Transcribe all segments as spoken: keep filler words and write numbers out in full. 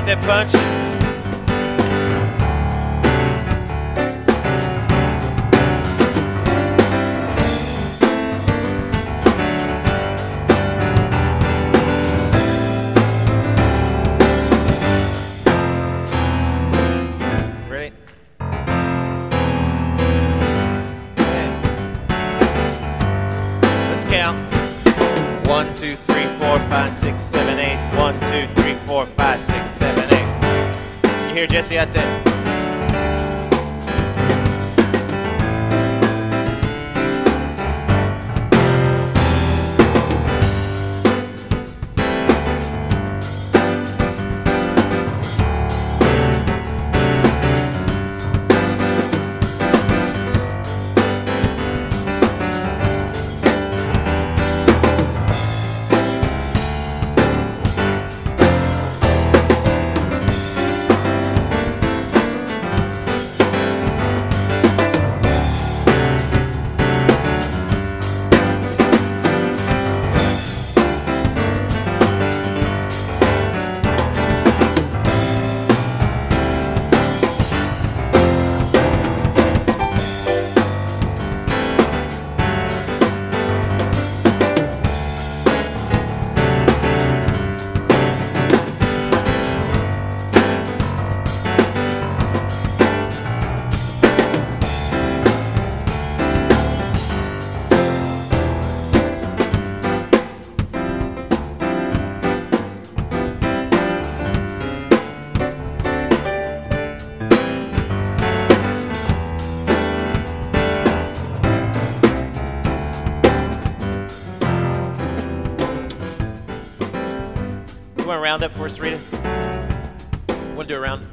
got that punch? Ready? Okay. Let's count. One, two, three, four, five, six, seven, eight. One, two, three, four, five, six, seven, eight. You hear Jesse out there? You want a round up for us, Rita? Want to do a round?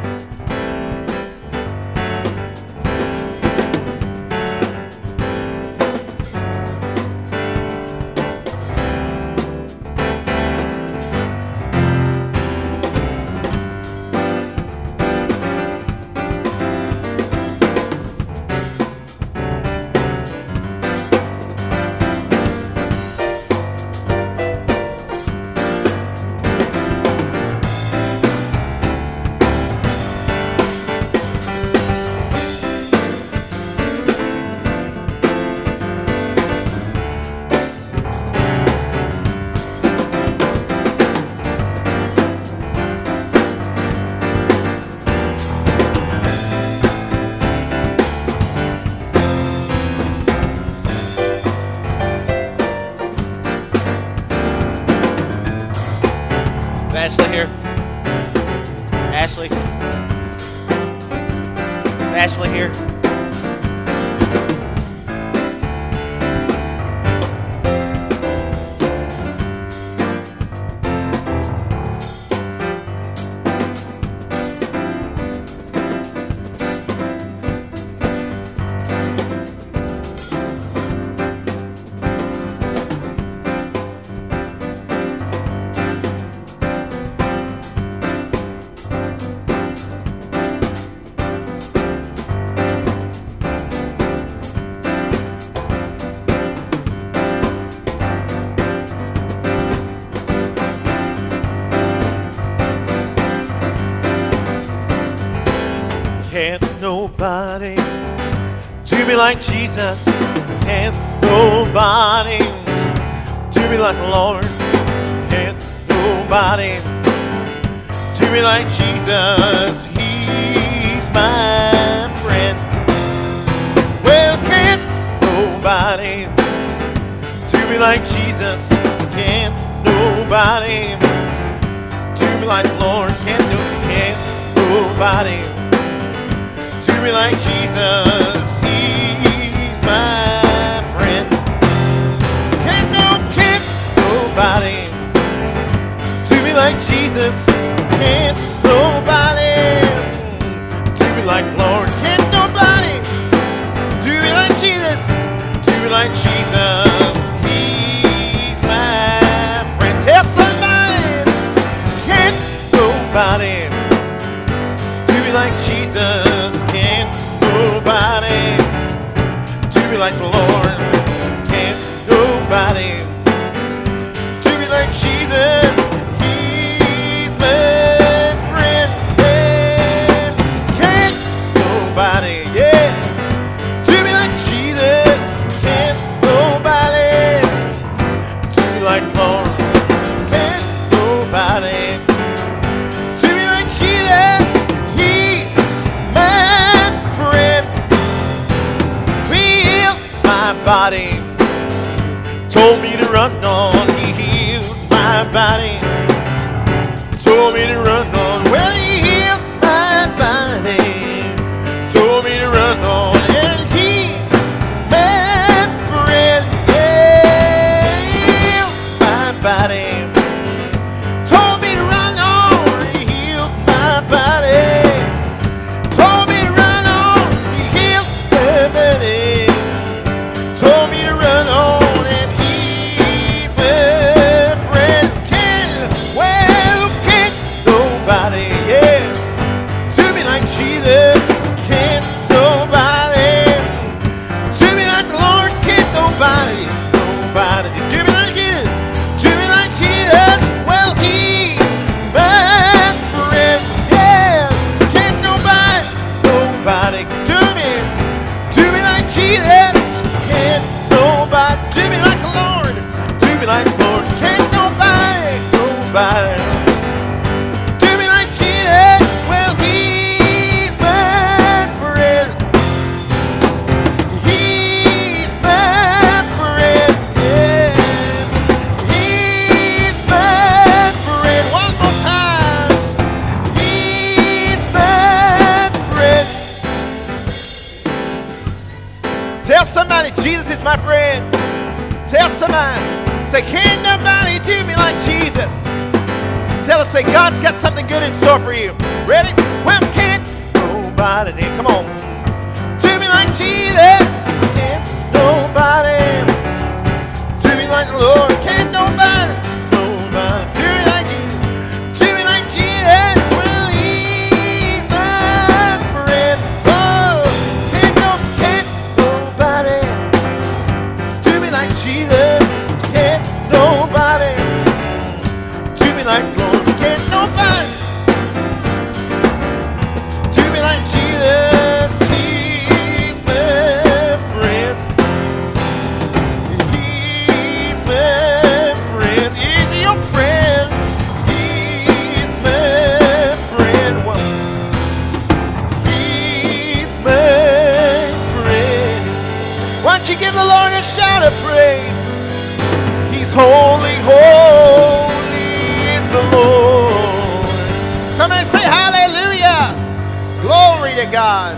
Ashley here? Ashley? Is Ashley here? Can't nobody do me like Jesus. Can't nobody do me like the Lord. Can't nobody do me like Jesus. He's my friend. Well, can't nobody do me like Jesus. Can't nobody do me like the Lord. Can't do can't nobody do me like Jesus. He's my friend. Can't no, can't nobody do me like Jesus. Can't nobody do me like Lord. Can't nobody do me like Jesus. Do me like Jesus. He's my friend. Tell somebody. Can't nobody do me like Jesus. Can't nobody do me like the Lord. Can't nobody do me like Jesus. He's my body. Told me to run on. Well, he healed my body. Told me to run on. And he's my friend. Yeah, healed my body. Told me to run on. He healed my body. Told me to run on. He healed my body. Told me to run on. And he's my friend. Can, well, can't nobody, yeah, do me like Jesus. Can't nobody do me like the Lord. Can't nobody, nobody do me like Jesus. Do me like Jesus. Well, he's my friend. Yeah, can't nobody, nobody do me, do me like Jesus. Can't nobody do me like the Lord. Do me like the Lord. Can't nobody, nobody do me like Jesus. Well, he's my friend. He's my friend. Yeah. He's my friend. One more time. He's my friend. Tell somebody Jesus is my friend. Tell somebody. Say, can't nobody do me like Jesus. Tell us, say, God's got something good in store for you. Ready? Well, can't nobody, come on, do me like Jesus. Can't nobody do me like the Lord. Can't nobody, nobody do me like Jesus. Do me like Jesus. Well, he's my friend. Oh, can't, no, can't nobody do me like Jesus. Can't nobody do me like the Lord. Can't nobody do me like Jesus. He's my friend. He's my friend. He's your friend. He's my friend. Well, he's my friend. Why don't you give the Lord a shout of praise? He's holy, holy is the Lord. Somebody say hallelujah. Glory to God.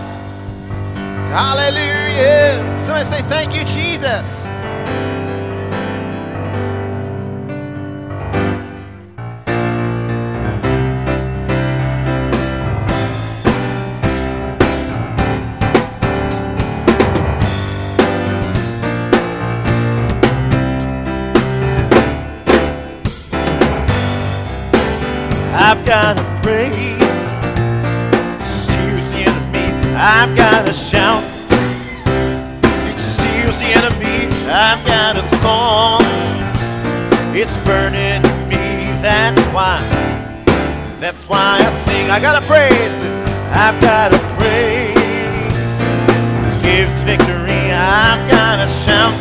Hallelujah. Somebody say thank you, Jesus. I've got to praise, steers the enemy. I've got to shout, it steers the enemy. I've got a song, it's burning me. That's why, that's why I sing. I got to praise, I've got to praise, gives victory. I've got to shout,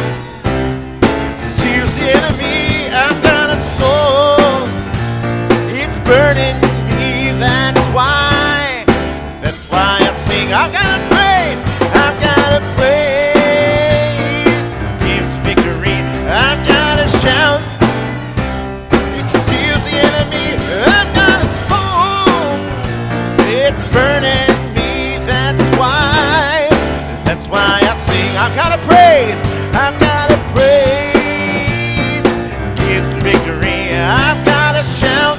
steers the enemy. I've got a song, burning me, that's why, that's why I sing. I've got to praise, I've got to praise, gives victory. I've got to shout, it steals the enemy. I've got a song, it's burning me, that's why, that's why I sing. I've got to praise, I've got to praise, gives victory. I've got to shout,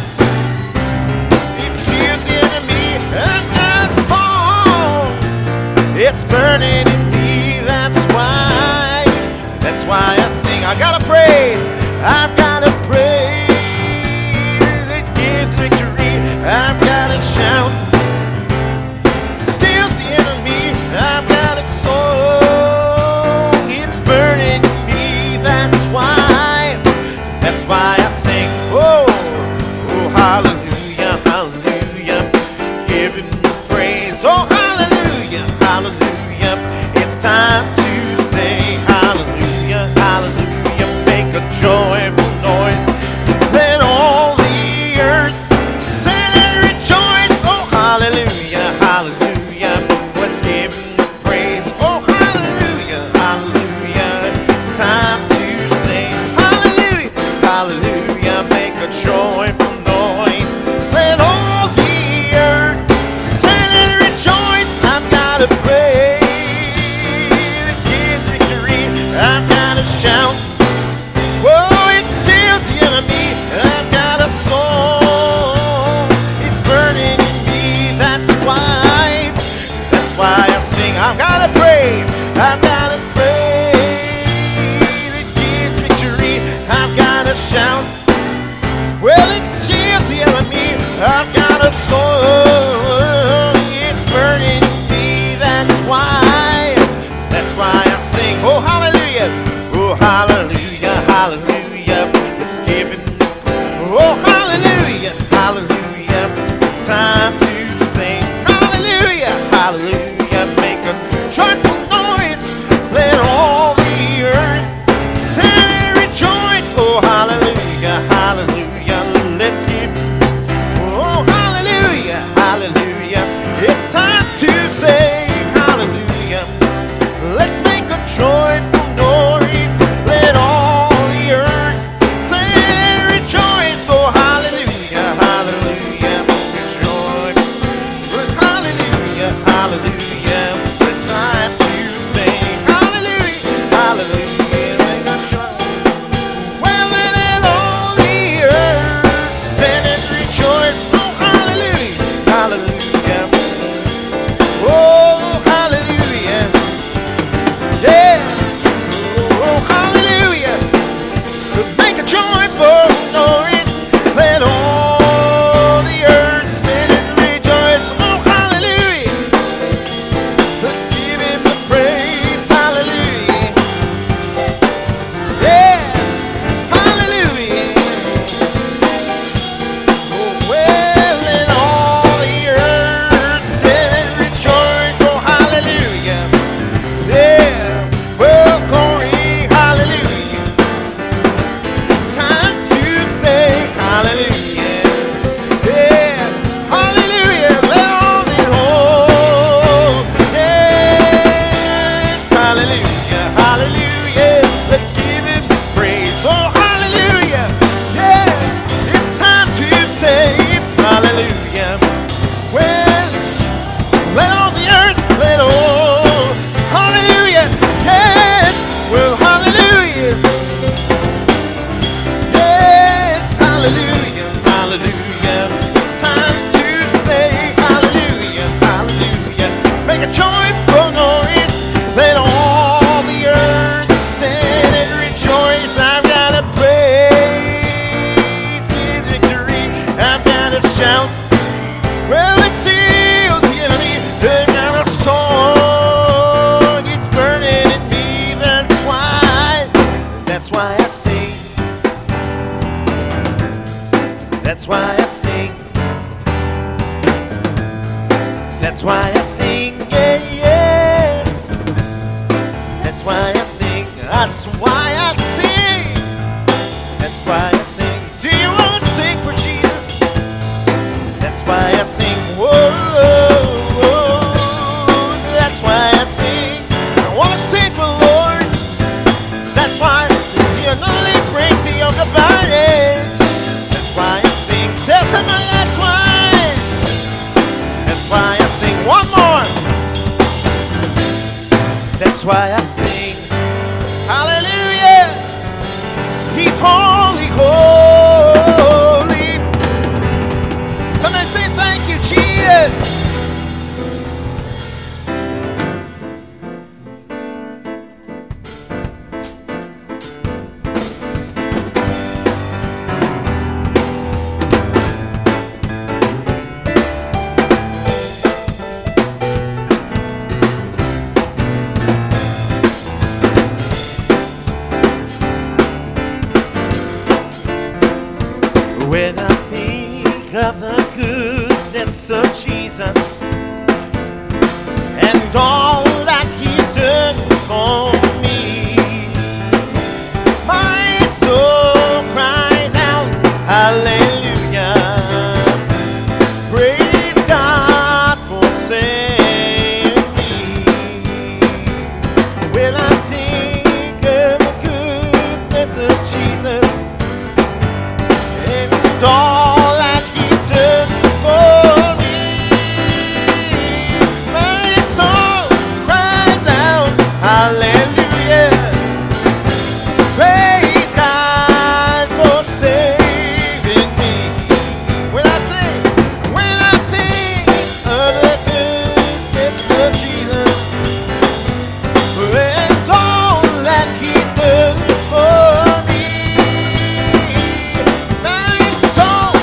it's burning in me, that's why, that's why I sing. I gotta praise, I've gotta praise, it gives victory. I've gotta shout, steals the enemy. I've got a soul, it's burning in me, that's why, that's why I sing. Oh, oh, hallelujah, hallelujah, give him praise. Oh, hallelujah, hallelujah, it's time to say hallelujah, hallelujah, make a joyful noise, let all the earth stand and rejoice. Oh, hallelujah, hallelujah, let's give him praise. Oh, hallelujah, hallelujah, it's time to say hallelujah, hallelujah. joyful noise. Let all the earth stand and rejoice. I've got to praise that gives victory. I've got to shout. Whoa, it steals the enemy. I've got a soul. It's burning in me. That's why. That's why I sing. I've got to praise. I've got to praise. It gives victory. I've got to shout. Well, it steals the enemy. I've got a soul. It's burning in me. That's why. That's why I sing. Oh, hallelujah. Oh, hallelujah. Hallelujah. It's given. Oh, hallelujah. Hallelujah. It's time to sing. Hallelujah. Hallelujah. Make a joyful noise. Let all the earth sing and rejoice. Oh, hallelujah. Hallelujah. Let's give. Oh, hallelujah. Hallelujah. It's time to sing. Hallelujah. Let's make a joyful noise. Let all the earth sing and rejoice. Oh, hallelujah. Hallelujah. Joy. Hallelujah. Hallelujah. It's time to sing. Hallelujah. Hallelujah. Make a joy. Well, let all the earth stand and rejoice. Oh, hallelujah. Hallelujah. Oh, hallelujah. Yeah. Oh, hallelujah. Make a joyful noise. Let all the earth stand and rejoice. Oh, hallelujah. Let's give him the praise. Hallelujah. Yeah. Hallelujah. Oh, well, let all the earth stand and rejoice. Oh, hallelujah. Yeah. Well, glory. Hallelujah. It's time to say hallelujah. Yeah. Hallelujah. Let all the whole. Yes. Hallelujah. Hallelujah. Let's give him praise. Oh, hallelujah. Yeah. It's time to say hallelujah. Well, let all the earth, let all. Hallelujah. Yes. Well, hallelujah. Yes, hallelujah, hallelujah. It's time to say hallelujah, hallelujah. Make a joyful noise. Let all the earth sing and rejoice. I've got to praise His victory. I've got to shout. Well, it seals the enemy. I've got a song. It's burning in me. That's why. That's why I sing. That's why I sing. That's why I sing. Yeah, yes. That's why I sing. That's why I sing. That's why I sing. Do you want to sing for Jesus? That's why I sing. Whoa, whoa. That's why I sing. I want to sing for the Lord. That's why He only brings the yoke of bondage. That's why I sing. Tell somebody that's why. That's why I sing. One more. That's why I sing. Hallelujah. He's holy, holy. Somebody say thank you, Jesus. When I think of the goodness of Jesus and all that He's done for me, my soul cries out, hallelujah. Praise God for saving me. When I think of the goodness of Jesus and and all that He's done for me. My soul cries out, hallelujah. Praise God for saving me. When I think, when I think of the goodness of Jesus, and all that He's done for me, my soul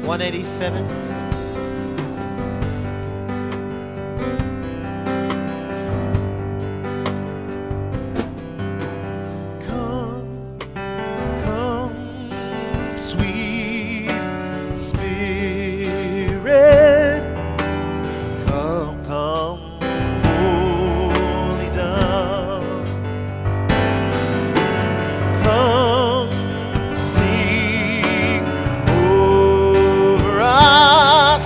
one eighty-seven. Come, come, sweet Spirit. Come, come, Holy Dove. Come, sing over us.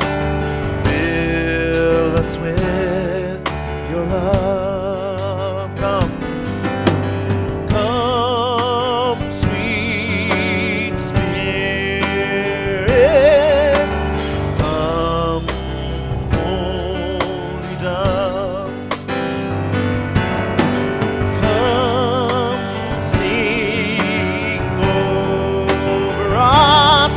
Fill us with your love. Come, come, sweet Spirit. Come, Holy Dove. Come, sing over us.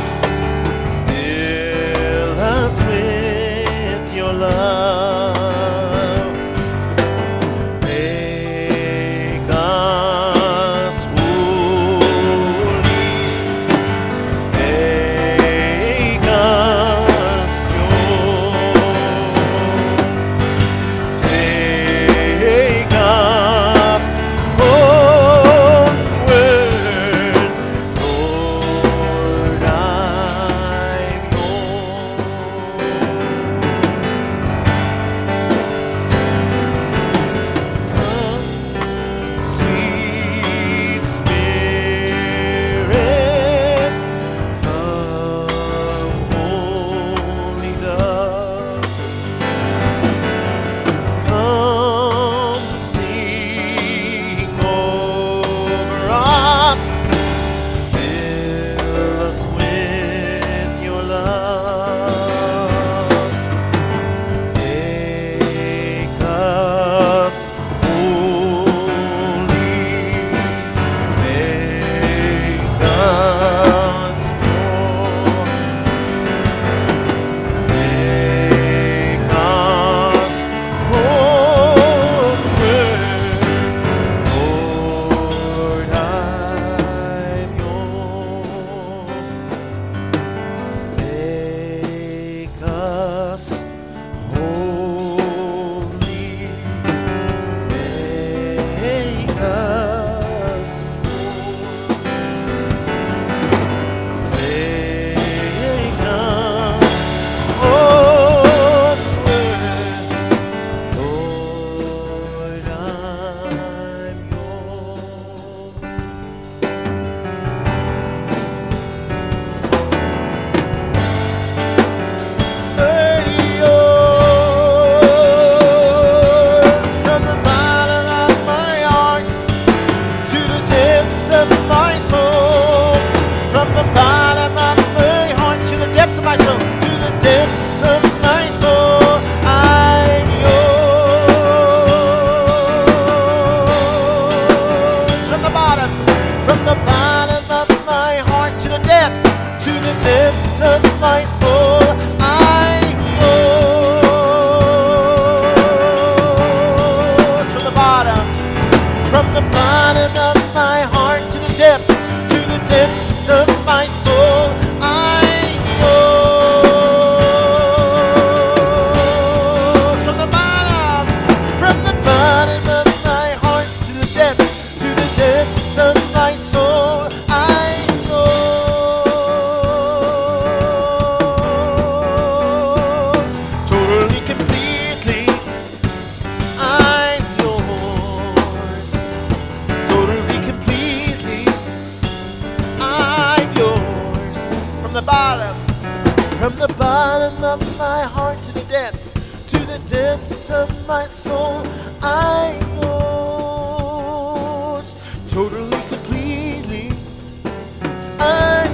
Fill us with your love. Make us holy. Make us pure. Take us homeward, Lord, I'm yours. Sweet Spirit, come, Holy Dove. Come, sing over us. Fill us with your love. Make us holy. Make us pure. Make us homeward, Lord, I'm yours. Make us holy. Make us pure. Take us homeward, Lord, I'm yours. Hey, yours, from the bottom of my heart to the depths of my soul. From the bottom of my heart to the depths of my soul. To the depths of my soul, I'm yours. From the bottom, from the bottom of my heart to the depths, to the depths of my soul, I'm yours. From the bottom, from the bottom of my heart to the depths, to the depths of my soul, I'm yours. From the bottom, from the bottom of my heart to the depths, to the depths of my soul, I'm yours. Totally, completely, I'm yours. Totally, completely, I'm yours. From the bottom, from the bottom of my heart to the depths, to the depths of my soul, I'm yours. Totally, completely, I'm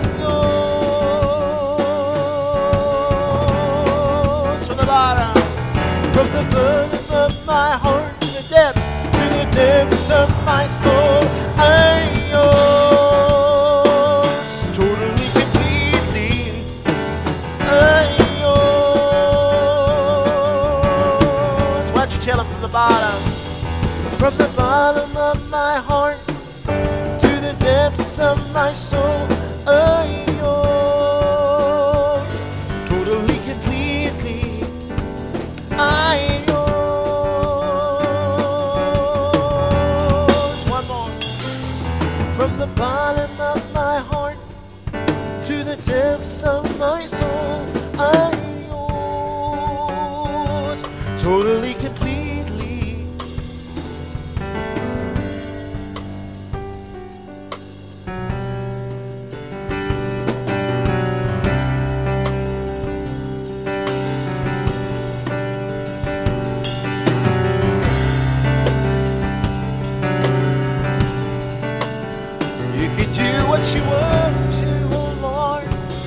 yours. From the bottom, from the bottom of my heart to the depths, to the depths of my soul, I'm yours. Totally, completely, I'm yours. Why'd you tell him from the bottom? From the bottom of my heart to the depths of my soul, I'm yours. From the bottom of my heart to the depths of my soul, I'm yours, totally, completely. You can do what you want to, oh Lord.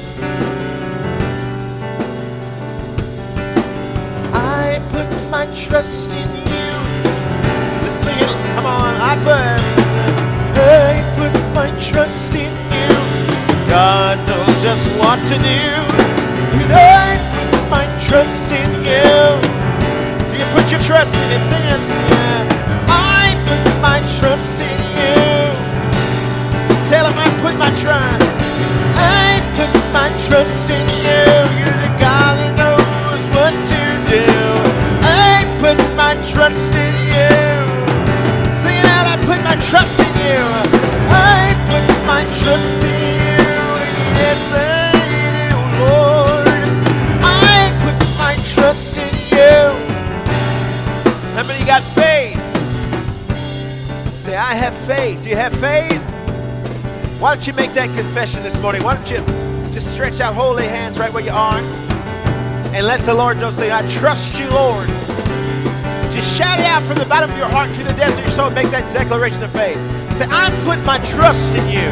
I put my trust in you. Let's sing it. Come on. I put, I put my trust in you. God knows just what to do. And I put my trust in you. Do you put your trust in it? Sing it. Yeah. I put my trust in you. Tell him I put my trust. I put my trust in you. You're the God who knows what to do. I put my trust in you. Sing it out. I put my trust in you. I put my trust in you. Yes, I do, Lord. I put my trust in you. How many got faith? Say, I have faith. Do you have faith? Why don't you make that confession this morning? Why don't you just stretch out holy hands right where you are and let the Lord know, say, I trust you, Lord. Just shout it out from the bottom of your heart to the depths of your soul and make that declaration of faith. Say, I put my trust in you.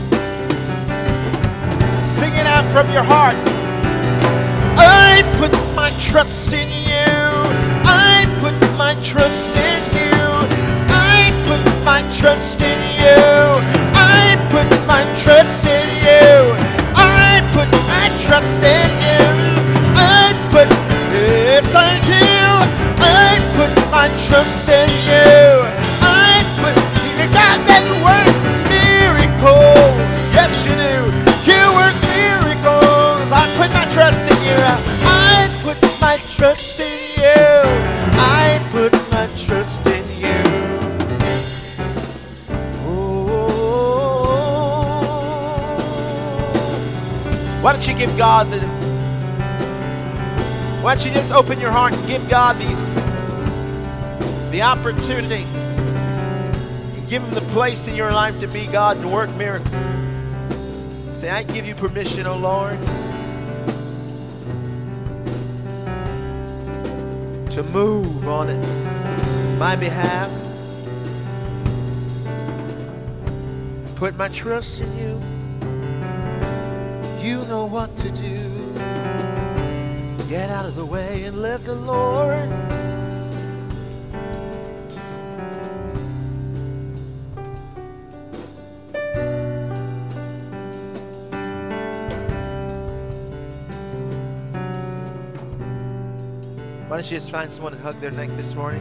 Sing it out from your heart. I put my trust in you. I put my trust in you. I put my trust in you. I put my trust in you. I put my trust in you. I put, yes I do. I put my trust in you. I put, you got that works miracles. Yes you do. You work miracles. I put my trust in you. I put my trust in you. I put my trust in you. Why don't you give God the, why don't you just open your heart and give God the, the opportunity and give him the place in your life to be God and work miracles. Say, I give you permission, oh Lord, to move on it, my behalf. Put my trust in you. You know what to do. Get out of the way and let the Lord. Why don't you just find someone to hug their neck this morning?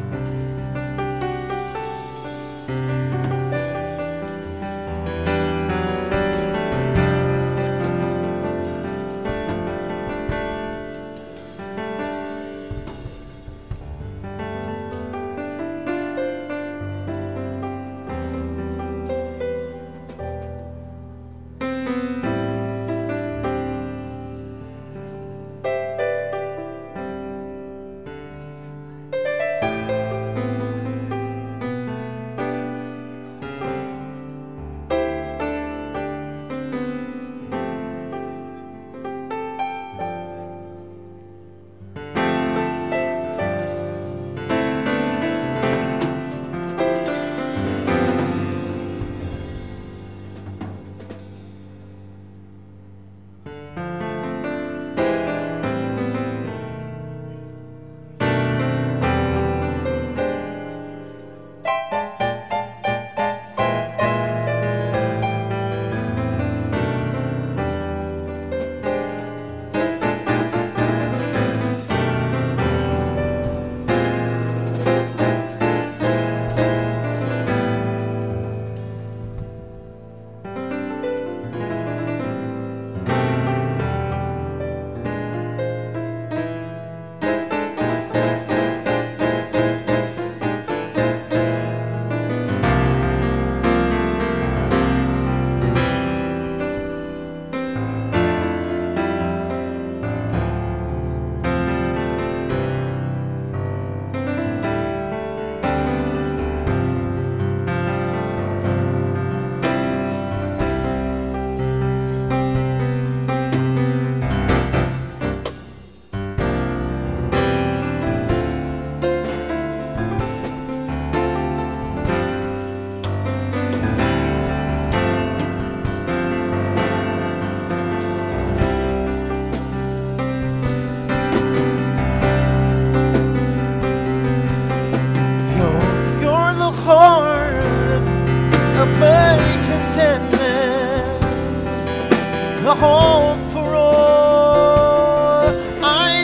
contentment, a hope for all I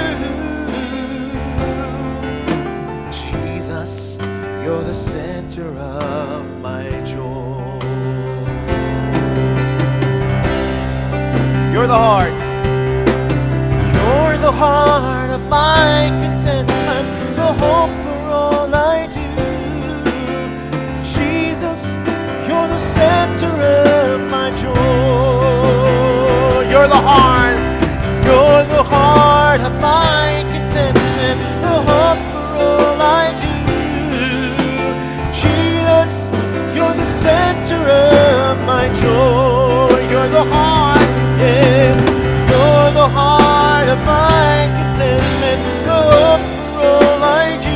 do. Jesus, you're the center of my joy. You're the heart. You're the heart of my contentment, the hope for all I do. Jesus, you're the center of my joy. You're the heart. You're the heart of my contentment, the hope for all I do. Jesus, you're the center of my joy. You're the heart, yes. You're the heart of my contentment, the hope for all I do.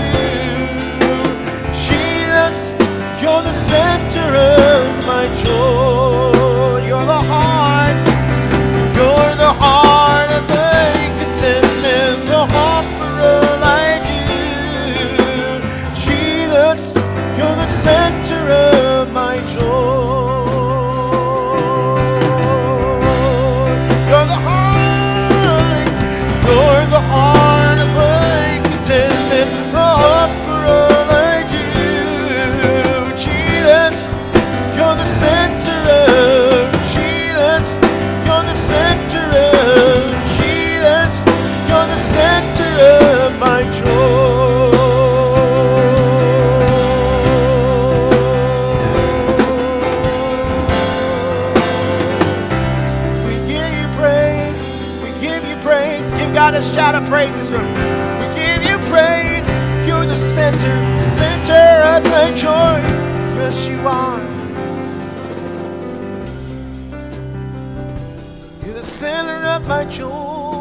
Jesus, you're the center of my joy. You're the heart. You're the heart of my contentment, the hope for all I do. Jesus, you're the center of my joy. You're the heart. You're the heart of my contentment, the hope for all I do. Jesus, you're the center of. Jesus, you're the center of. Jesus, you're the center of my joy. We give you praise. We give you praise. Give God a shout of praise this room. We give you praise. You're the center, center of my joy. Yes, you are. You're the center of my joy.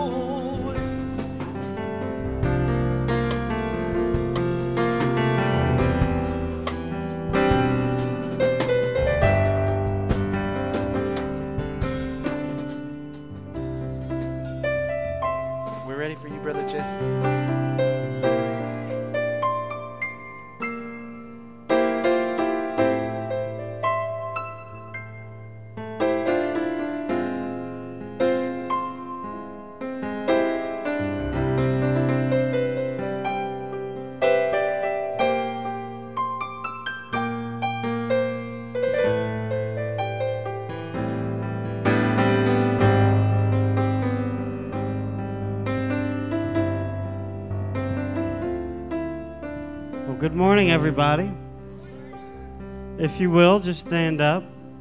We're ready for you, Brother Jason. Good morning, everybody. If you will, just stand up.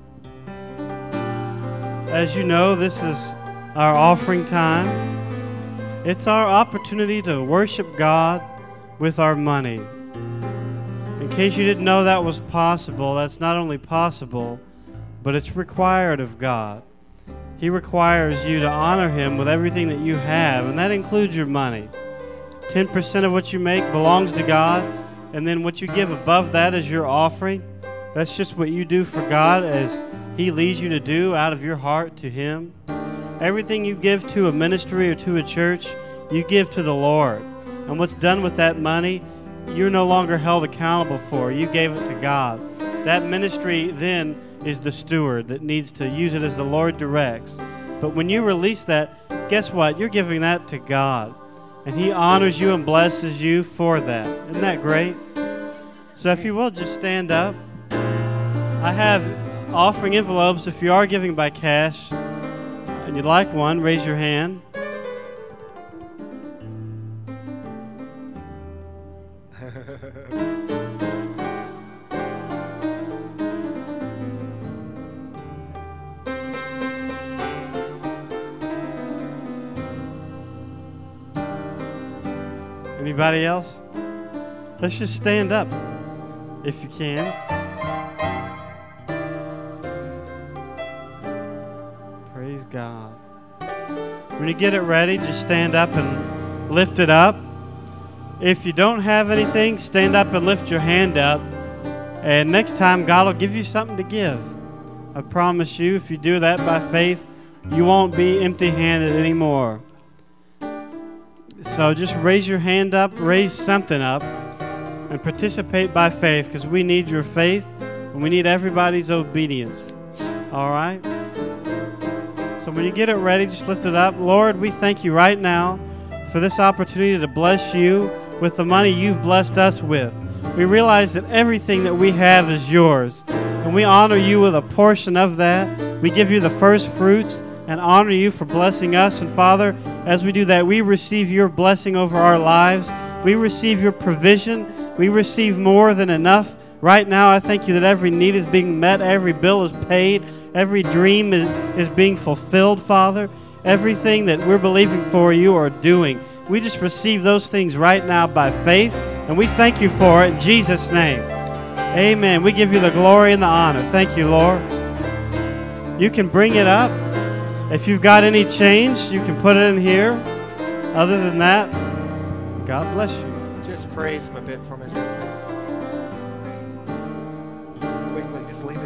As you know, this is our offering time. It's our opportunity to worship God with our money. In case you didn't know that was possible, that's not only possible, but it's required of God. He requires you to honor Him with everything that you have, and that includes your money. ten percent of what you make belongs to God. And then what you give above that is your offering. That's just what you do for God as He leads you to do out of your heart to Him. Everything you give to a ministry or to a church, you give to the Lord. And what's done with that money, you're no longer held accountable for. You gave it to God. That ministry then is the steward that needs to use it as the Lord directs. But when you release that, guess what? You're giving that to God. And He honors you and blesses you for that. Isn't that great? So if you will, just stand up. I have offering envelopes. If you are giving by cash and you'd like one, raise your hand. Anybody else? Let's just stand up if you can. Praise God. When you get it ready, just stand up and lift it up. If you don't have anything, stand up and lift your hand up. And next time, God will give you something to give. I promise you, if you do that by faith, you won't be empty-handed anymore. So just raise your hand up, raise something up, and participate by faith, because we need your faith And we need everybody's obedience. All right? So when you get it ready, just lift it up. Lord, we thank you right now for this opportunity to bless you with the money you've blessed us with. We realize that everything that we have is yours, and we honor you with a portion of that. We give you the first fruits and honor you for blessing us. And Father, as we do that, we receive your blessing over our lives. We receive your provision. We receive more than enough. Right now, I thank you that every need is being met, every bill is paid, every dream is, is being fulfilled, Father. Everything that we're believing for, you are doing. We just receive those things right now by faith, and we thank you for it in Jesus' name. Amen. We give you the glory and the honor. Thank you, Lord. You can bring it up. If you've got any change, you can put it in here. Other than that, God bless you. Just praise him a bit for me. Just quickly, just leave it.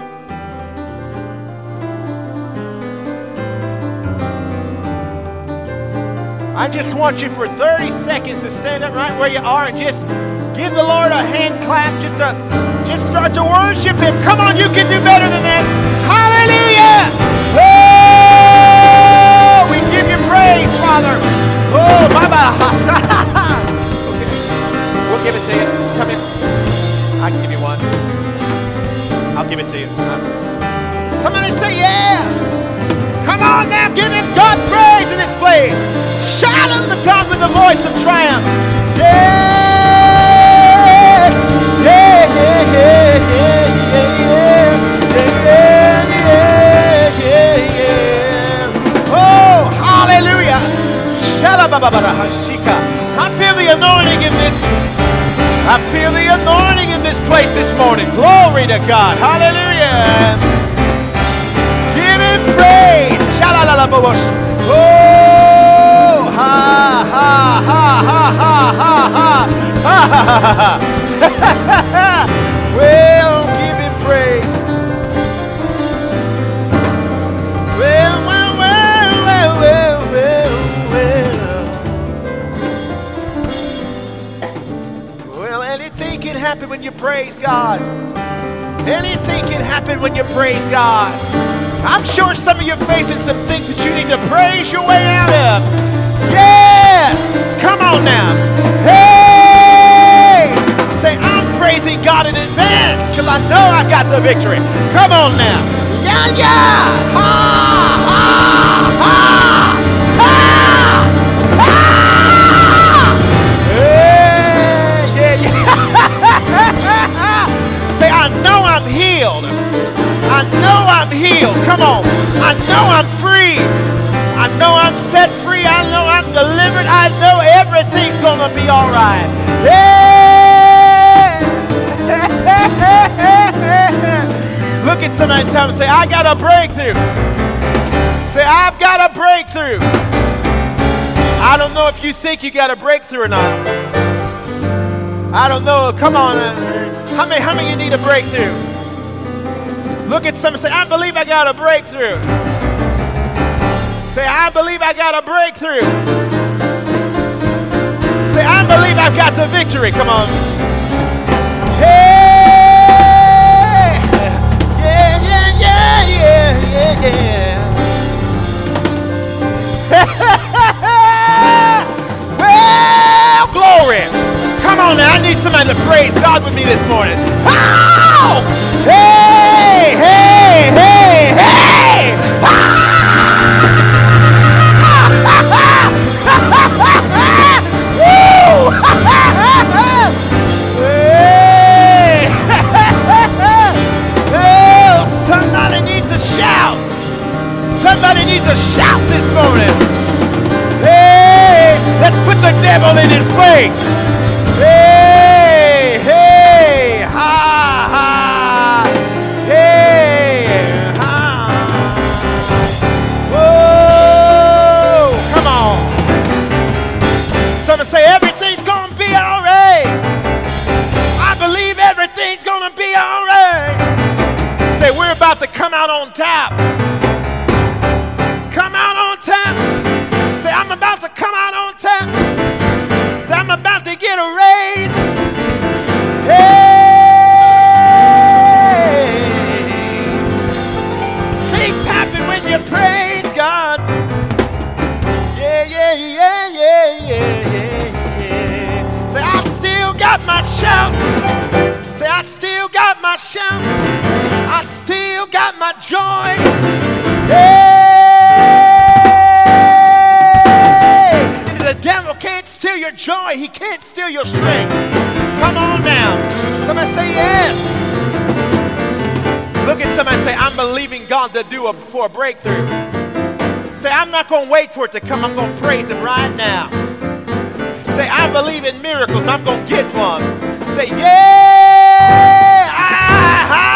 I just want you for thirty seconds to stand up right where you are and just give the Lord a hand clap. Just to, just start to worship him. Come on, you can do better than that. Hallelujah! Oh, we give you praise, Father. Oh, bye-bye. Okay. We'll give it to you. Come in. I can give you one. I'll give it to you. Somebody say yeah. Come on now, give him God praise in this place. Shout unto God with the voice of triumph. Yes. Yeah, yeah, yeah, yeah, yeah, yeah, yeah, yeah, yeah. Oh, hallelujah. I feel the anointing in this. I feel the anointing in this place this morning. Glory to God. Hallelujah. Give him praise. Oh, ha, ha, ha, ha, ha, ha, ha, ha, ha, ha. Well, give him praise. Well, well, well, well, well, well, well. Well, anything can happen when you praise God. Anything can happen when you praise God. I'm sure some of you are facing some things that you need to praise your way out of. Yes! Come on now. Hey! Say, I'm praising God in advance because I know I got the victory. Come on now. Yeah, yeah! Ha! Ha! Ha! Ha! Ha! Hey! Yeah, yeah. Say, I know I'm healed. I know I'm healed. Come on. I know I'm free. I know I'm set free. I know I'm delivered. I know everything's going to be all right. Yeah. Look at somebody and tell them, say, I got a breakthrough. Say, I've got a breakthrough. I don't know if you think you got a breakthrough or not. I don't know. Come on. How many, how many of you need a breakthrough? Look at someone and say, I believe I got a breakthrough. Say, I believe I got a breakthrough. Say, I believe I've got the victory. Come on. Hey! Yeah, yeah, yeah, yeah, yeah, yeah. Well, glory. Come on now. I need somebody to praise God with me this morning. Oh! Hey, hey, hey, hey! Ah! Woo! Hey! Oh, somebody needs a shout. Somebody needs a shout this morning. Hey, let's put the devil in his place. Hey, hey, ha, ha. Say everything's gonna be all right. I believe everything's gonna be all right. Say we're about to come out on top. Come out on top. Say I'm about to come out on top. Say I'm about to get a raise. Hey, shout. Say, I still got my shout. I still got my joy. Hey! The devil can't steal your joy. He can't steal your strength. Come on now. Somebody say yes. Look at somebody and say, I'm believing God to do a, for a breakthrough. Say, I'm not going to wait for it to come. I'm going to praise him right now. Say, I believe in miracles. I'm going to get one. Say, yeah! Ah, ah,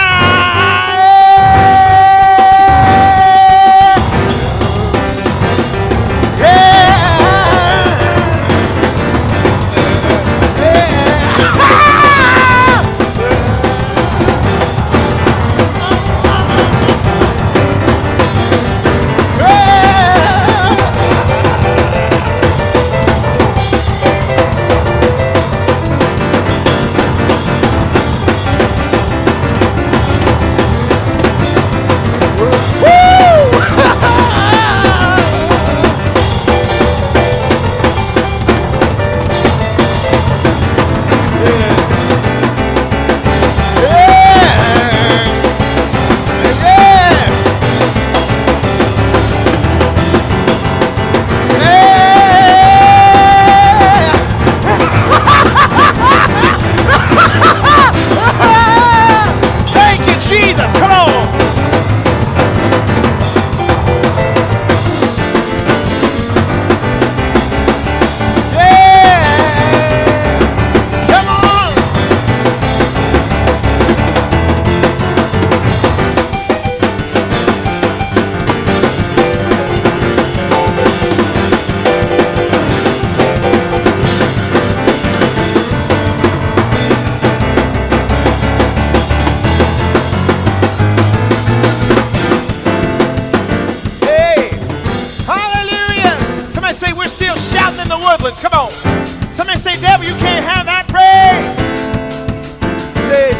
come on. Somebody say, devil, you can't have that praise. Say,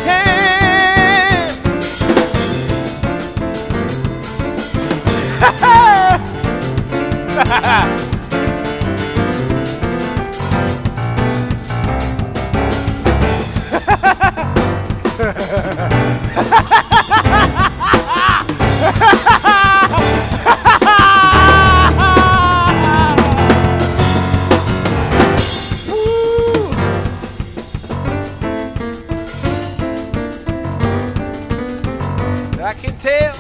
I can tell.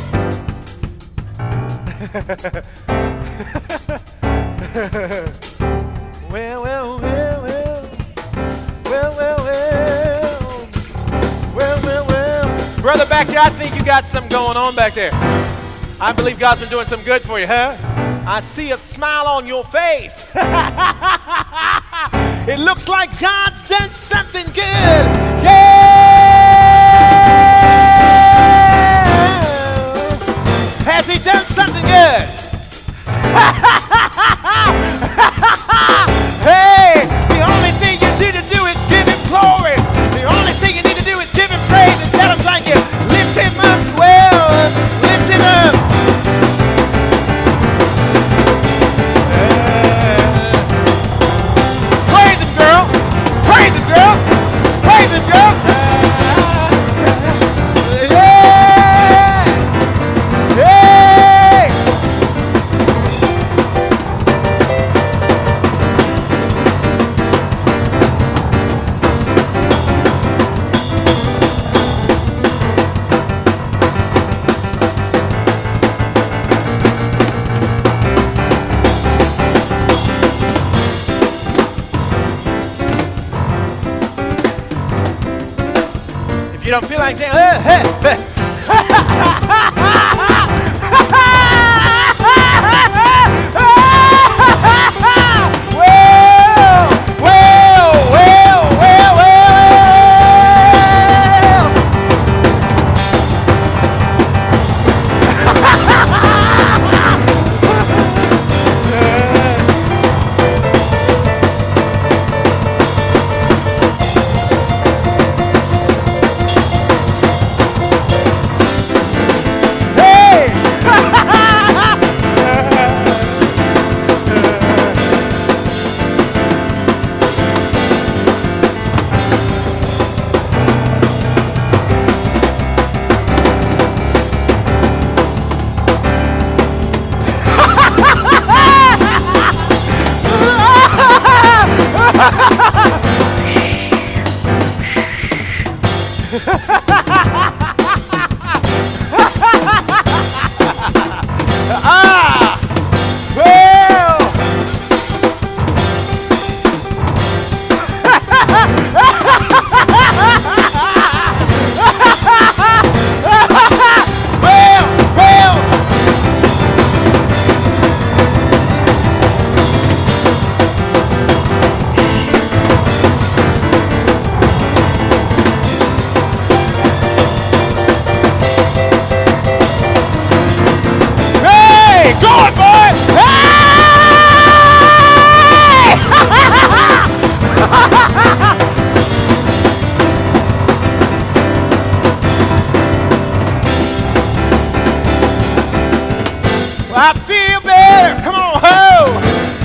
well, well, well, well, well, well, well, well, well, well. Brother back there, I think you got something going on back there. I believe God's been doing some good for you, huh? I see a smile on your face. It looks like God's done something good. Yeah! Has he done something good? Hey, the only thing you need to do is give him glory. The only thing you need to do is give him praise and tell him thank you. Lift him up, well, lift him up. Praise him, girl. Praise him, girl. Praise him, girl. You don't feel like dancing? Uh, hey, hey. well, well, well, well, well. I feel better. Come on, ho!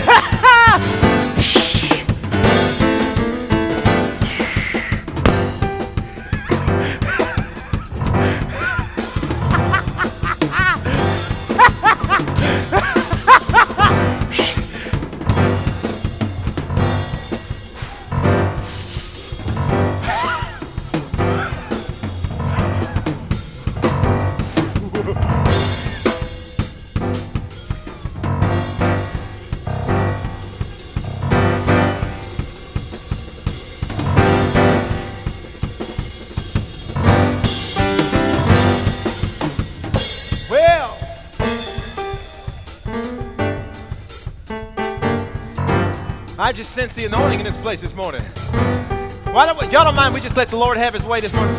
I just sense the anointing in this place this morning. Why don't we, y'all don't mind we just let the Lord have his way this morning?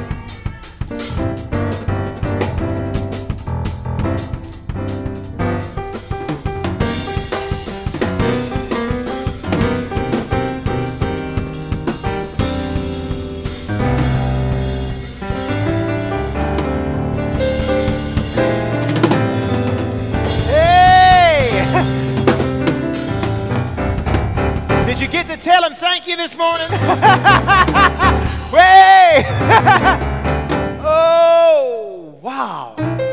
Tell him thank you this morning. Way! Oh, wow.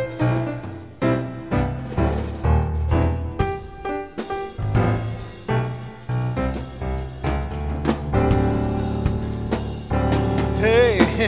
Hey.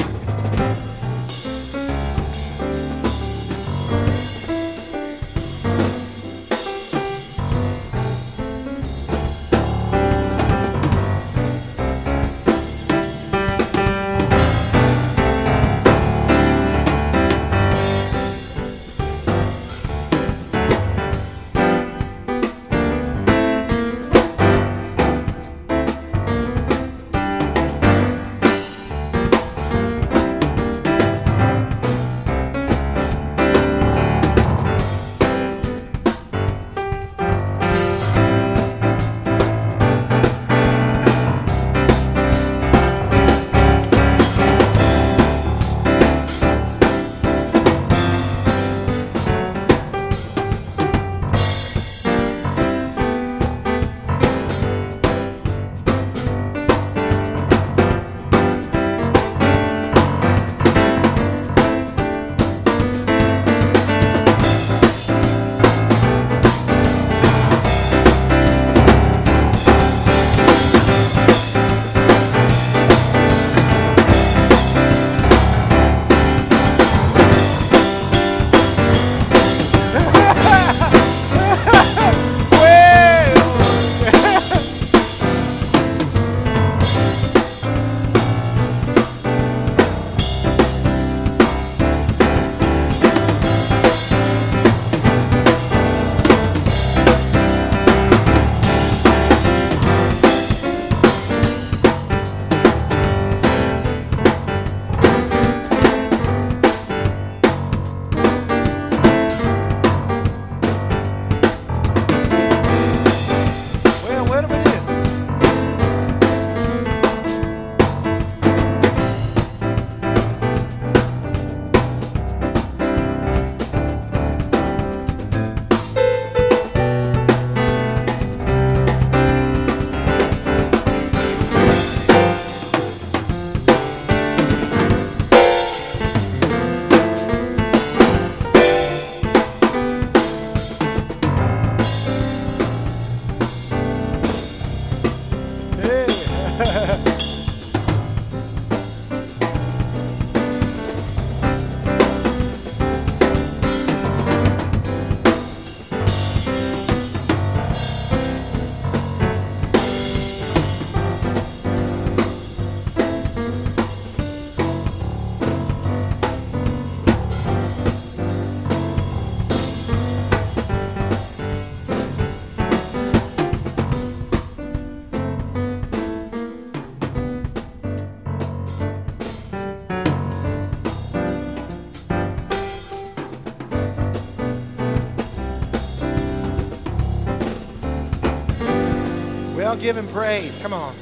Well, give him praise. Come on.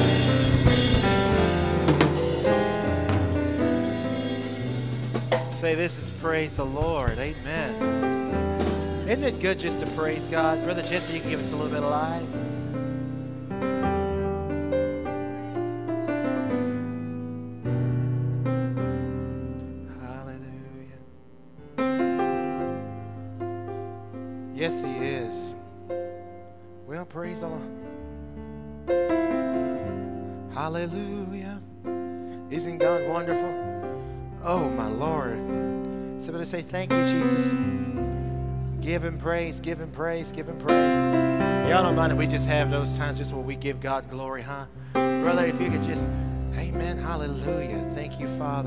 Say say this is praise the Lord. Amen. Isn't it good just to praise God? Brother Jesse, you can give us a little bit of light. Yes, He is. Well, praise the Lord. Hallelujah. Isn't God wonderful? Oh, my Lord. Somebody say, thank you, Jesus. Give Him praise, give Him praise, give Him praise. Y'all don't mind if we just have those times just where we give God glory, huh? Brother, if you could just, amen, hallelujah. Thank you, Father.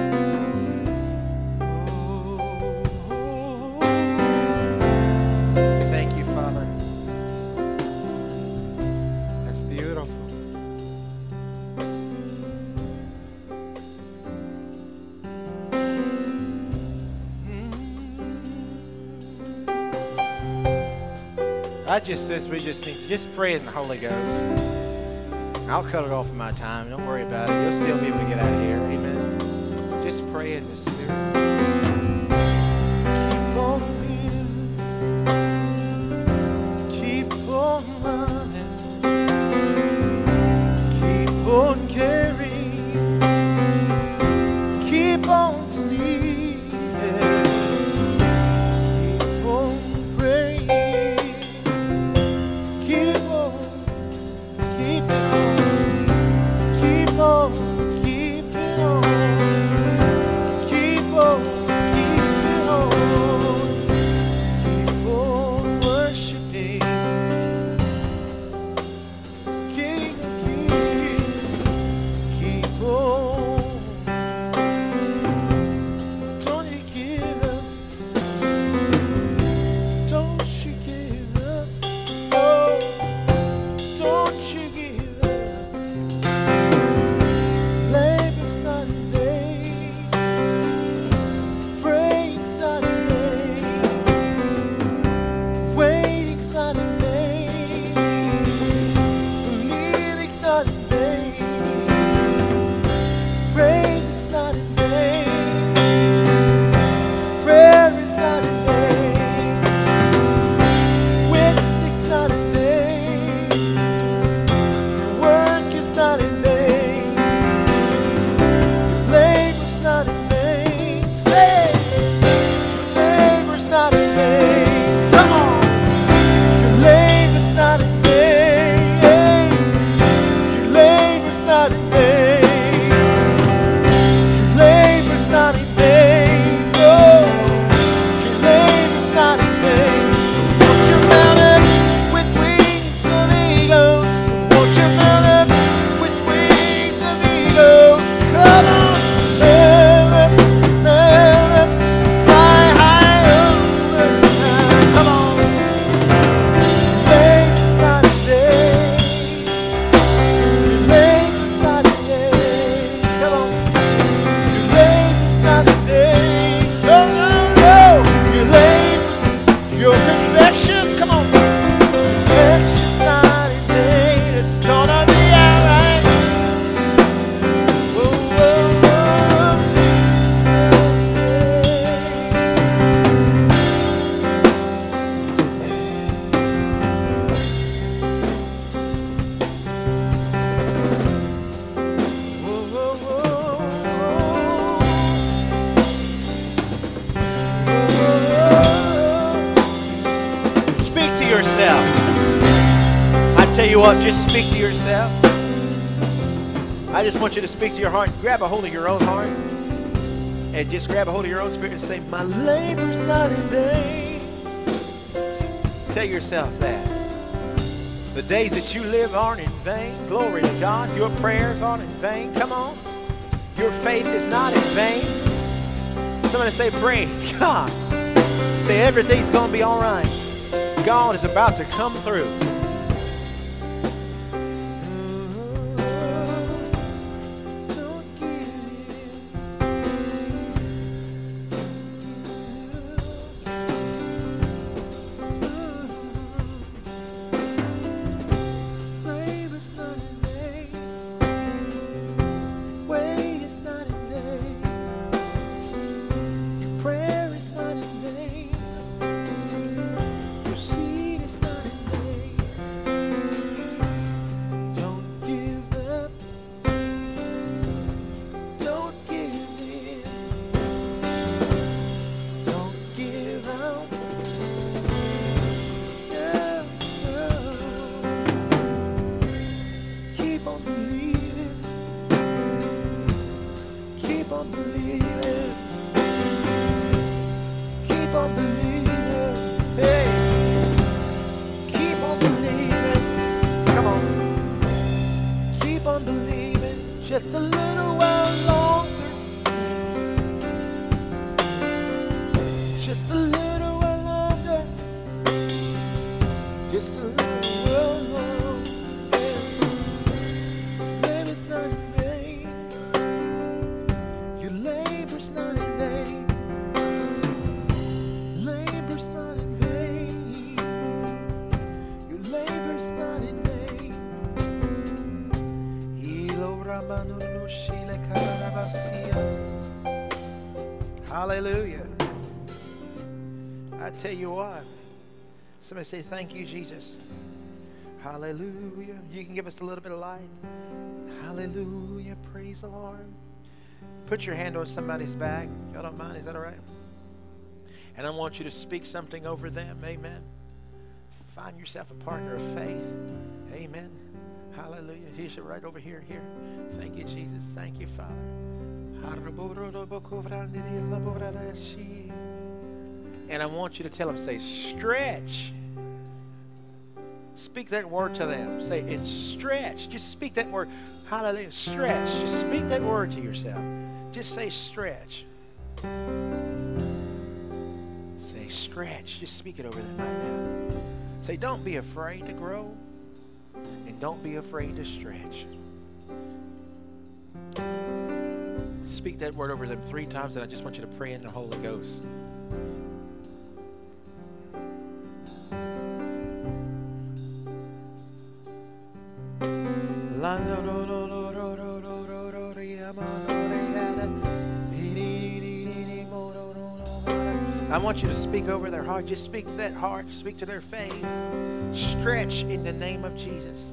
I just says we just think, just pray in the Holy Ghost. I'll cut it off in my time. Don't worry about it. You'll still be able to get out of here. Amen. Just pray in the Spirit. Keep on living. Keep on running. Keep on caring. Keep on believing. Keep on praying. Keep on, keep it on, keep it on, keep on, keep it on, keep on worshiping, King of Kings, keep on, don't you give up, don't you give up, oh. Don't you give up. Labor's not in vain. Praying's not in vain. Waiting's not in vain. Believing's not in vain. Praise is not in vain. Prayer is not in vain. Witnessing's not in vain. Work is not in vain. Labor's not in vain. Say, labor's not in vain. Come on. Your labor's not in vain. Your labor's not in vain. Your labor's not in vain. No. Your labor's not in vain. Won't you mount up with wings of eagles? Won't you mount up with wings of eagles? Come on, mount up, mount up, fly high over time. Come on, labor's not in vain. Your labor's not in vain. Come on, your labor's not in vain. No, no, no, your labor's your confession. Come on. Confession's not in vain. It's gonna be alright. Whoa, whoa, whoa. Whoa, whoa, whoa, whoa. Speak to yourself. I tell you what, just speak to yourself. I just want you to speak to your heart. Grab a hold of your own heart. And just grab a hold of your own spirit and say, my labor's not in vain. Tell yourself that. The days that you live aren't in vain. Glory to God. Your prayers aren't in vain. Come on. Your faith is not in vain. Somebody say, praise God. Say, everything's going to be all right. God is about to come through. Labor's not in vain. Wait is not in vain. prayer is not in vain. Your seed is not in vain. Don't give up. Don't give in. Don't give out. No, no. Keep on believing. Keep on believing. Keep on believing. Hey. Keep on believing. Come on. Keep on believing. Just a little while longer. Just a little while longer. Just a little while longer. Baby, it's not in vain. Your labor's not in vain. Labor's not in vain. Your labor's not in vain. Hilo ramano no shile karanabasia. Hallelujah. I tell you what. Somebody say, thank you, Jesus. Hallelujah. You can give us a little bit of light. Hallelujah. Praise the Lord. Put your hand on somebody's back. Y'all don't mind? Is that all right? And I want you to speak something over them. Amen. Find yourself a partner of faith. Amen. Hallelujah. Here's it right over here. Here. Thank you, Jesus. Thank you, Father. And I want you to tell them, say, stretch. Speak that word to them. Say, and stretch. Just speak that word. Hallelujah. Stretch. Just speak that word to yourself. Just say stretch. Say stretch. Just speak it over them right now. Say, don't be afraid to grow. And don't be afraid to stretch. Speak that word over them three times, and I just want you to pray in the Holy Ghost. I want you to speak over their heart. Just speak to that heart. Speak to their faith. Stretch in the name of Jesus.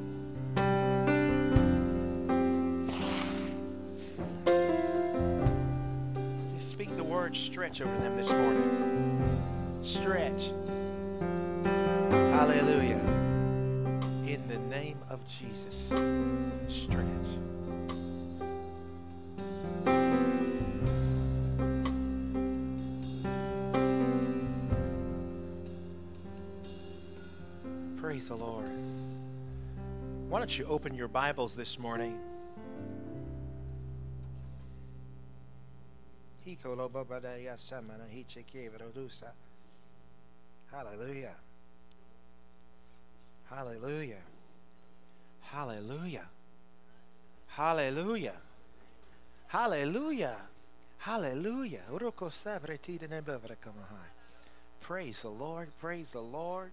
Just speak the word stretch over them this morning. Stretch. Hallelujah. In the name of Jesus. Stretch. Praise the Lord. Why don't you open your Bibles this morning? Hallelujah. Hallelujah. Hallelujah. Hallelujah. Hallelujah. Hallelujah. Praise the Lord. Praise the Lord.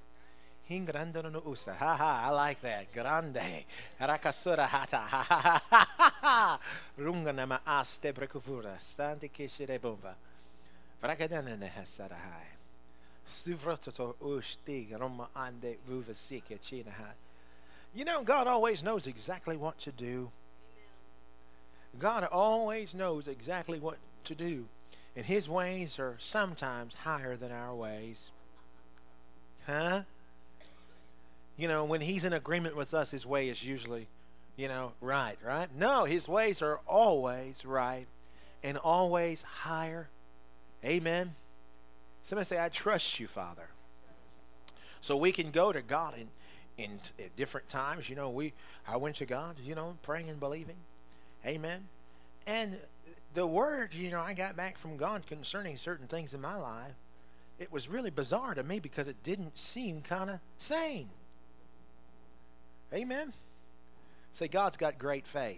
Ha ha, I like that. Grande. Rakasura hata. Ha ha ha ha. Runganama aste brekuvura. Standi kishire bomba. Vrakadanene hasarahai. Suvrototo ushtig roma ande vuvasika chinaha. You know, God always knows exactly what to do. God always knows exactly what to do. And His ways are sometimes higher than our ways. Huh? You know, when He's in agreement with us, His way is usually, you know, right, right? No, His ways are always right and always higher. Amen. Somebody say, I trust you, Father. So we can go to God in, in at different times. You know, we I went to God, you know, praying and believing. Amen. And the word, you know, I got back from God concerning certain things in my life. It was really bizarre to me because it didn't seem kind of sane. Amen. Say, God's got great faith.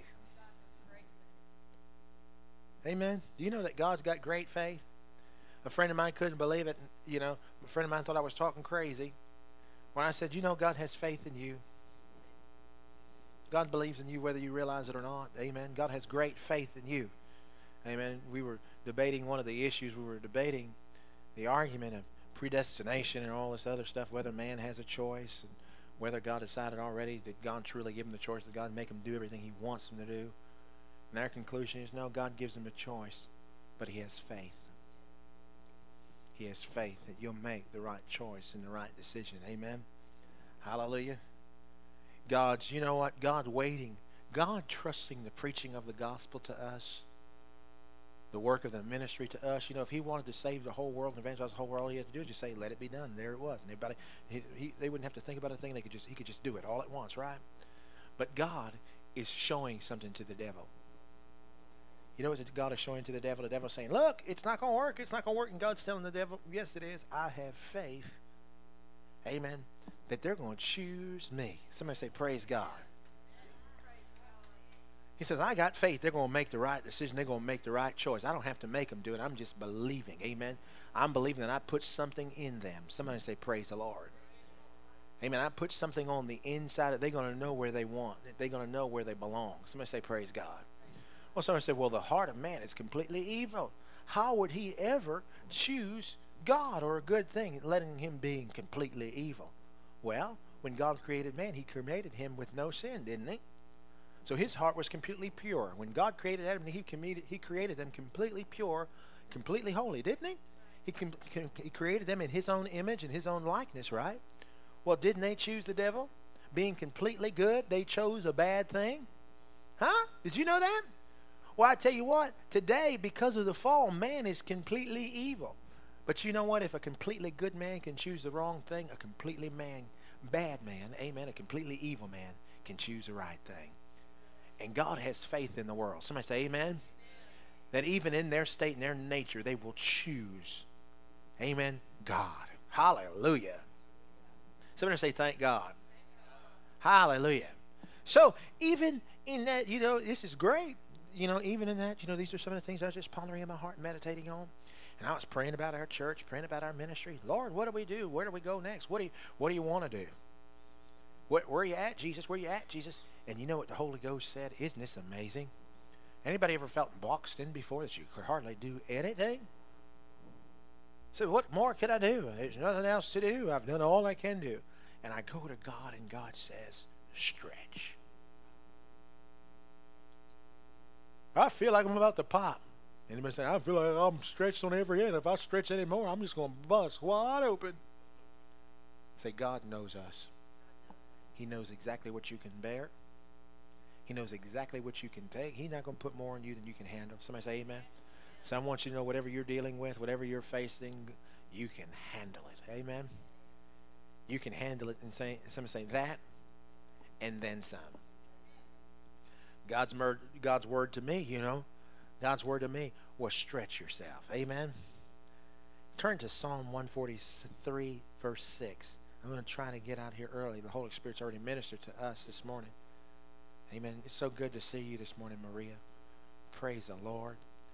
Amen. Do you know that God's got great faith? A friend of mine couldn't believe it. You know, a friend of mine thought I was talking crazy when I said, you know, God has faith in you. God believes in you whether you realize it or not. Amen. God has great faith in you. Amen. We were debating one of the issues we were debating, the argument of predestination and all this other stuff, whether man has a choice and whether God decided already, did God truly give him the choice, did God make him do everything he wants him to do? And our conclusion is no, God gives him a choice, but he has faith. He has faith that you'll make the right choice and the right decision. Amen. Hallelujah. God's, you know what? God's waiting. God trusting the preaching of the gospel to us, the work of the ministry to us. You know, if he wanted to save the whole world and evangelize the whole world, all he had to do is just say, let it be done. There it was. And everybody, he, he, they wouldn't have to think about a thing. They could just, he could just do it all at once, right? But God is showing something to the devil. You know what God is showing to the devil? The devil's saying, look, it's not going to work. It's not going to work. And God's telling the devil, yes, it is. I have faith, amen, that they're going to choose me. Somebody say, praise God. He says, I got faith. They're going to make the right decision. They're going to make the right choice. I don't have to make them do it. I'm just believing, amen. I'm believing that I put something in them. Somebody say, praise the Lord. Amen. I put something on the inside that they're going to know where they want. They're going to know where they belong. Somebody say, praise God. Well, somebody said, well, the heart of man is completely evil. How would he ever choose God or a good thing, letting him being completely evil? Well, when God created man, he created him with no sin, didn't he? So his heart was completely pure. When God created Adam, he, committed, he created them completely pure, completely holy, didn't he? He, com, he created them in his own image and his own likeness, right? Well, didn't they choose the devil? Being completely good, they chose a bad thing? Huh? Did you know that? Well, I tell you what, today, because of the fall, man is completely evil. But you know what? If a completely good man can choose the wrong thing, a completely man, bad man, amen, a completely evil man can choose the right thing. And God has faith in the world. Somebody say amen. Amen. That even in their state and their nature, they will choose, amen, God. Hallelujah. Somebody say thank God. Hallelujah. So even in that, you know, this is great. You know, even in that, you know, these are some of the things I was just pondering in my heart and meditating on. And I was praying about our church, praying about our ministry. Lord, what do we do? Where do we go next? What do you, what do you want to do? Where, where are you at, Jesus? Where are you at, Jesus? And you know what the Holy Ghost said? Isn't this amazing? Anybody ever felt boxed in before that you could hardly do anything? So what more could I do? There's nothing else to do. I've done all I can do. And I go to God and God says, stretch. I feel like I'm about to pop. Anybody say, I feel like I'm stretched on every end. If I stretch any more, I'm just going to bust wide open. Say, God knows us. He knows exactly what you can bear. He knows exactly what you can take. He's not going to put more on you than you can handle. Somebody say amen. So I want you to know whatever you're dealing with, whatever you're facing, you can handle it. Amen. You can handle it and say, somebody say that and then some. God's, mer- God's word to me, you know, God's word to me was stretch yourself. Amen. Turn to Psalm one forty-three, verse six. I'm going to try to get out here early. The Holy Spirit's already ministered to us this morning. Amen. It's so good to see you this morning, Maria. Praise the Lord.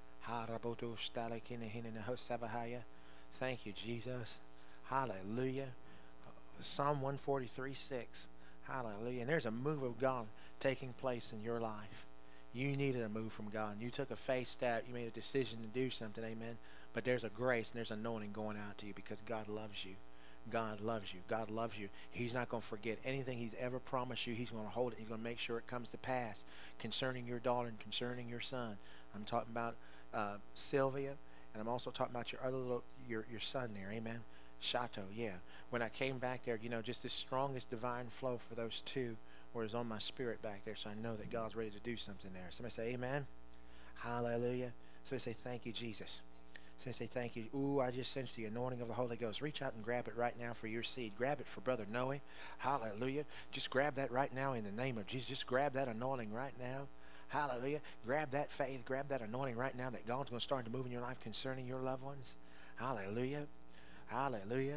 Thank you, Jesus. Hallelujah. Psalm one forty-three, six. Hallelujah. And there's a move of God taking place in your life. You needed a move from God. You took a faith step. You made a decision to do something. Amen. But there's a grace and there's an anointing going out to you because God loves you. God loves you. God loves you. He's not going to forget anything He's ever promised you. He's going to hold it. He's going to make sure it comes to pass concerning your daughter and concerning your son. I'm talking about uh, Sylvia, and I'm also talking about your other little, your, your son there. Amen. Shato, yeah. When I came back there, you know, just the strongest divine flow for those two was on my spirit back there, so I know that God's ready to do something there. Somebody say amen. Hallelujah. Somebody say thank you, Jesus. Somebody say thank you. Ooh, I just sense the anointing of the Holy Ghost. Reach out and grab it right now for your seed. Grab it for Brother Noe. Hallelujah. Just grab that right now in the name of Jesus. Just grab that anointing right now. Hallelujah. Grab that faith. Grab that anointing right now that God's going to start to move in your life concerning your loved ones. Hallelujah. Hallelujah.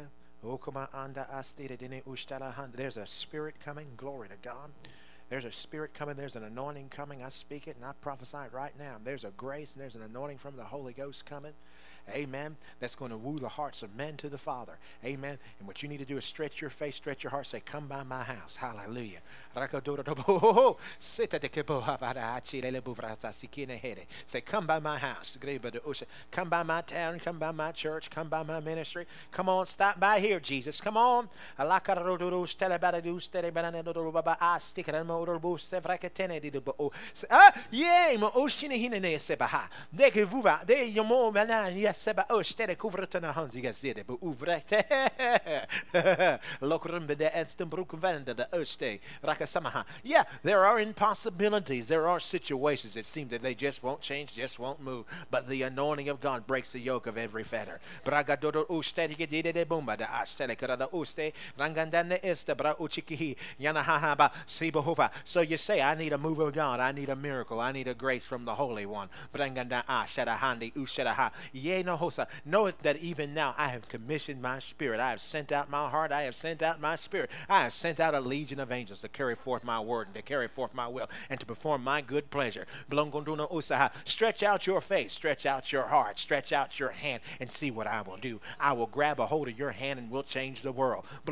There's a spirit coming. Glory to God. There's a spirit coming. There's an anointing coming. I speak it and I prophesy it right now. There's a grace and there's an anointing from the Holy Ghost coming. Amen. That's going to woo the hearts of men to the Father. Amen. And what you need to do is stretch your faith, stretch your heart, say, come by my house. Hallelujah. Say, come by my house. Come by my town. Come by my church. Come by my ministry. Come on, stop by here, Jesus. Come on. Ah, yeah, mo oshine hinene sebaha. Deke vuva, de yomo bana ya seba ostere kuvrtana hanzi gazede bu uvrete. Lokrum bede enstem brukvende de oste rakasamaha. Yeah, there are impossibilities. There are situations that seem that they just won't change, just won't move. But the anointing of God breaks the yoke of every fetter. Bragadodo ostere gedide de bomba de astere karada oste rangandane este bra uchikihi yanaha ba sibahova. So you say, I need a move of God. I need a miracle. I need a grace from the Holy One. Know that even now I have commissioned my spirit. I have sent out my heart. I have sent out my spirit. I have sent out a legion of angels to carry forth my word and to carry forth my will and to perform my good pleasure. Stretch out your faith. Stretch out your heart. Stretch out your hand and see what I will do. I will grab a hold of your hand and we'll change the world. I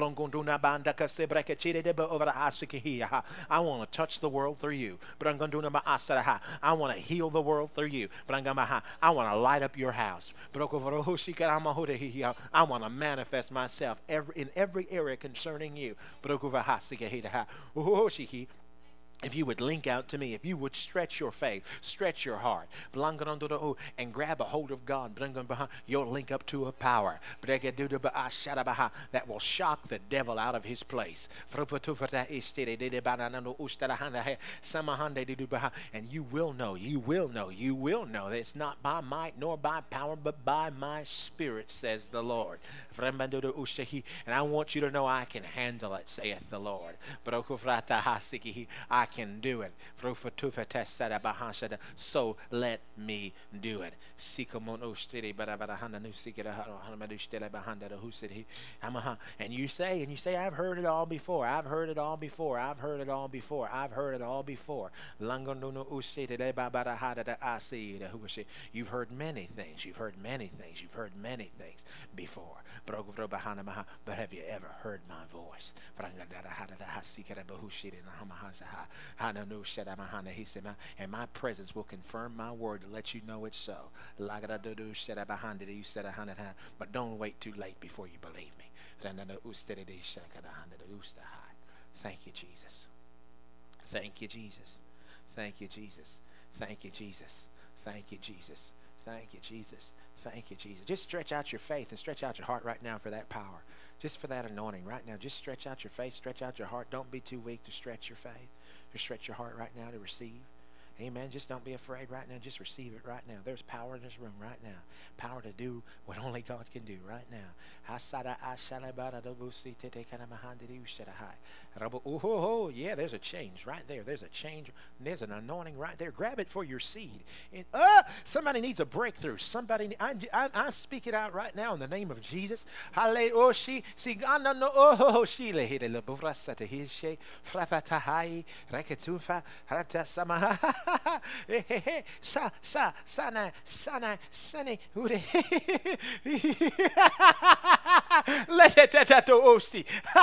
want to touch the world through you. But I'm going to do I want to heal the world through you. But I'm going to I want to light up your house. But I want to manifest myself every, in every area concerning you. But if you would link out to me, if you would stretch your faith, stretch your heart, and grab a hold of God, you'll link up to a power that will shock the devil out of his place. And you will know, you will know, you will know that it's not by might nor by power, but by my spirit, says the Lord. And I want you to know I can handle it, saith the Lord. I can do it. So let me do it. And you say, and you say, I've heard it all before. I've heard it all before. I've heard it all before. I've heard it all before. You've heard many things. You've heard many things. You've heard many things before. But have you ever heard my voice? And my presence will confirm my word to let you know it's so. But don't wait too late before you believe me. Thank you, Jesus. Thank you, Jesus. Thank you, Jesus. Thank you, Jesus. Thank you, Jesus. Thank you, Jesus. Thank you, Jesus. Just stretch out your faith and stretch out your heart right now for that power. Just for that anointing right now. Just stretch out your faith, stretch out your heart. Don't be too weak to stretch your faith. Just stretch your heart right now to receive. Amen. Just don't be afraid right now. Just receive it right now. There's power in this room right now. Power to do what only God can do right now. Oh, yeah, there's a change right there. There's a change. There's an anointing right there. Grab it for your seed. And, uh, somebody needs a breakthrough. Somebody, I, I, I speak it out right now in the name of Jesus. Sa sa sana sana sane ure let it to osi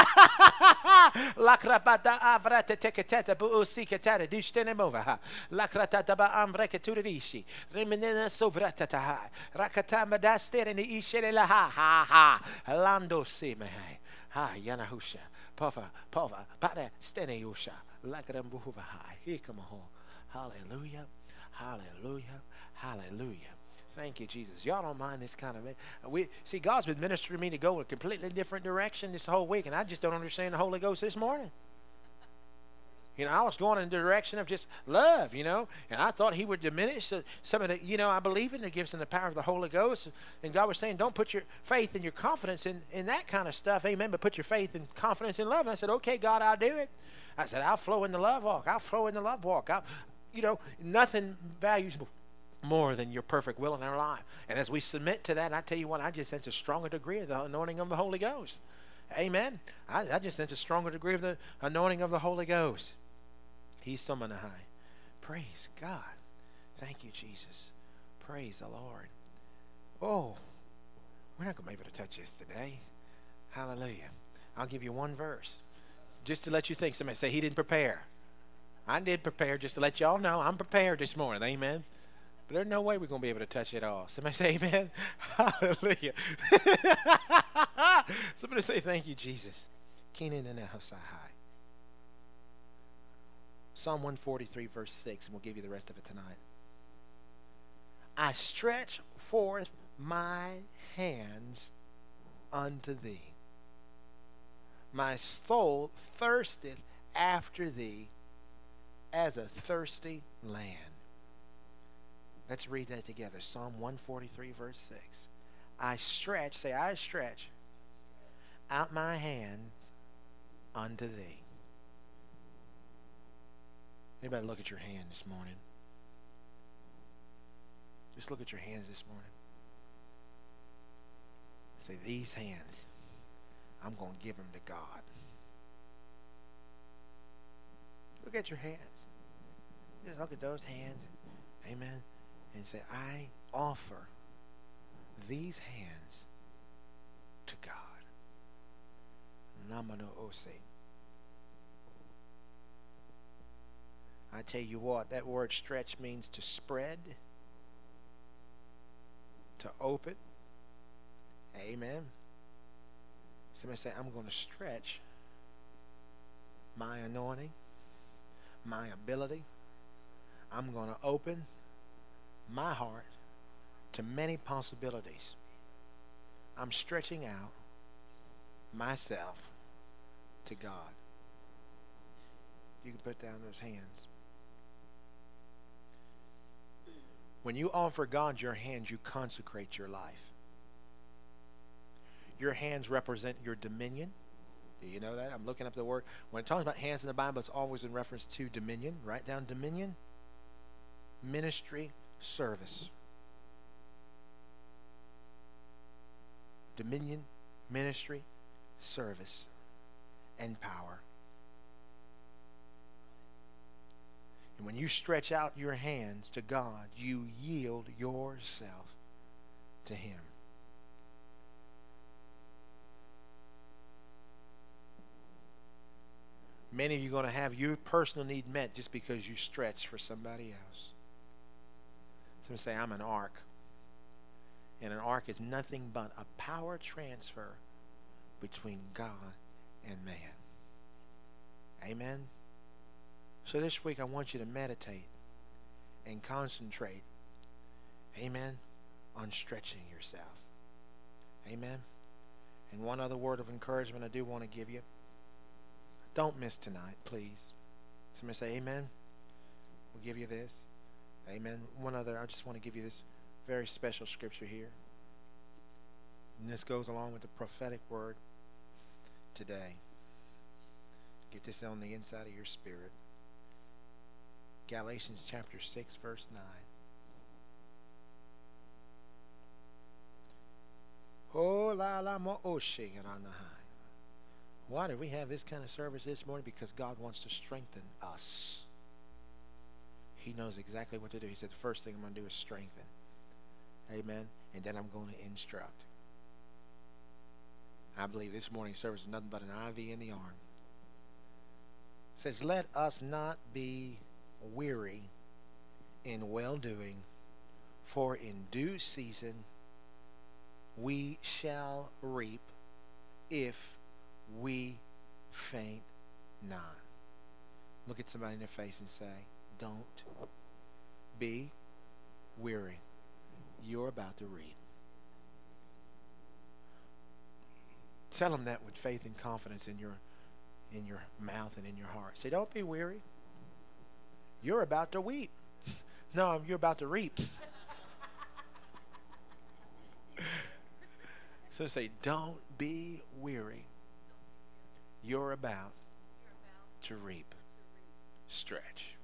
lakrabata avrate teketata bu osi ketara dishtenimova lakratata ba amvreke turishi remenena sovratata ha rakata madastere ni ishele la ha ha ha lando sime ha yanahusha pova pova pada stene usha lakrambuva ha hikamaho. Hallelujah, hallelujah, hallelujah. Thank you, Jesus. Y'all don't mind this kind of it. We see, God's been ministering me to go in a completely different direction this whole week, and I just don't understand the Holy Ghost this morning. You know, I was going in the direction of just love, you know, and I thought he would diminish some of the, you know, I believe in the gifts and the power of the Holy Ghost. And God was saying, don't put your faith and your confidence in, in that kind of stuff, amen, but put your faith and confidence in love. And I said, okay, God, I'll do it. I said, I'll flow in the love walk. I'll flow in the love walk. I'll, you know, nothing values more than your perfect will in our life. And as we submit to that, I tell you what, I just sense a stronger degree of the anointing of the Holy Ghost. Amen. I, I just sense a stronger degree of the anointing of the Holy Ghost. He's summoned high. Praise God. Thank you, Jesus. Praise the Lord. Oh, we're not going to be able to touch this today. Hallelujah. I'll give you one verse just to let you think. Somebody say, he didn't prepare. I did prepare just to let y'all know I'm prepared this morning. Amen. But there's no way we're going to be able to touch it all. Somebody say amen. Hallelujah. Somebody say thank you, Jesus. Kenan and Hosai. Psalm one forty-three, verse six, and we'll give you the rest of it tonight. I stretch forth my hands unto thee. My soul thirsteth after thee as a thirsty land. Let's read that together. Psalm one forty-three, verse six. I stretch, say I stretch, out my hands unto thee. Anybody look at your hand this morning? Just look at your hands this morning. Say, these hands, I'm going to give them to God. Look at your hands. Just look at those hands. Amen. And say, I offer these hands to God. Namano ose. I tell you what, that word stretch means to spread, to open. Amen. Somebody say, I'm going to stretch my anointing, my ability. I'm going to open my heart to many possibilities. I'm stretching out myself to God. You can put down those hands. When you offer God your hands, you consecrate your life. Your hands represent your dominion. Do you know that? I'm looking up the word. When it talks about hands in the Bible, it's always in reference to dominion. Write down dominion, ministry, service. Dominion, ministry, service, and power. And when you stretch out your hands to God, you yield yourself to Him. Many of you are going to have your personal need met just because you stretch for somebody else. Some say, I'm an ark. And an ark is nothing but a power transfer between God and man. Amen? So this week I want you to meditate and concentrate, amen, on stretching yourself. Amen? And one other word of encouragement I do want to give you. Don't miss tonight, please. Somebody say amen. We'll give you this. Amen. One other, I just want to give you this very special scripture here. And this goes along with the prophetic word today. Get this on the inside of your spirit. Galatians chapter six, verse nine. Oh, la la mo oshe yananahai. Why do we have this kind of service this morning? Because God wants to strengthen us. He knows exactly what to do. He said, the first thing I'm going to do is strengthen. Amen. And then I'm going to instruct. I believe this morning's service is nothing but an I V in the arm. It says, let us not be weary in well-doing, for in due season we shall reap if we faint not. Look at somebody in their face and say, don't be weary. You're about to reap. Tell them that with faith and confidence in your in your mouth and in your heart. Say, don't be weary. You're about to weep. No, you're about to reap. So say, don't be weary. You're about to reap. Stretch.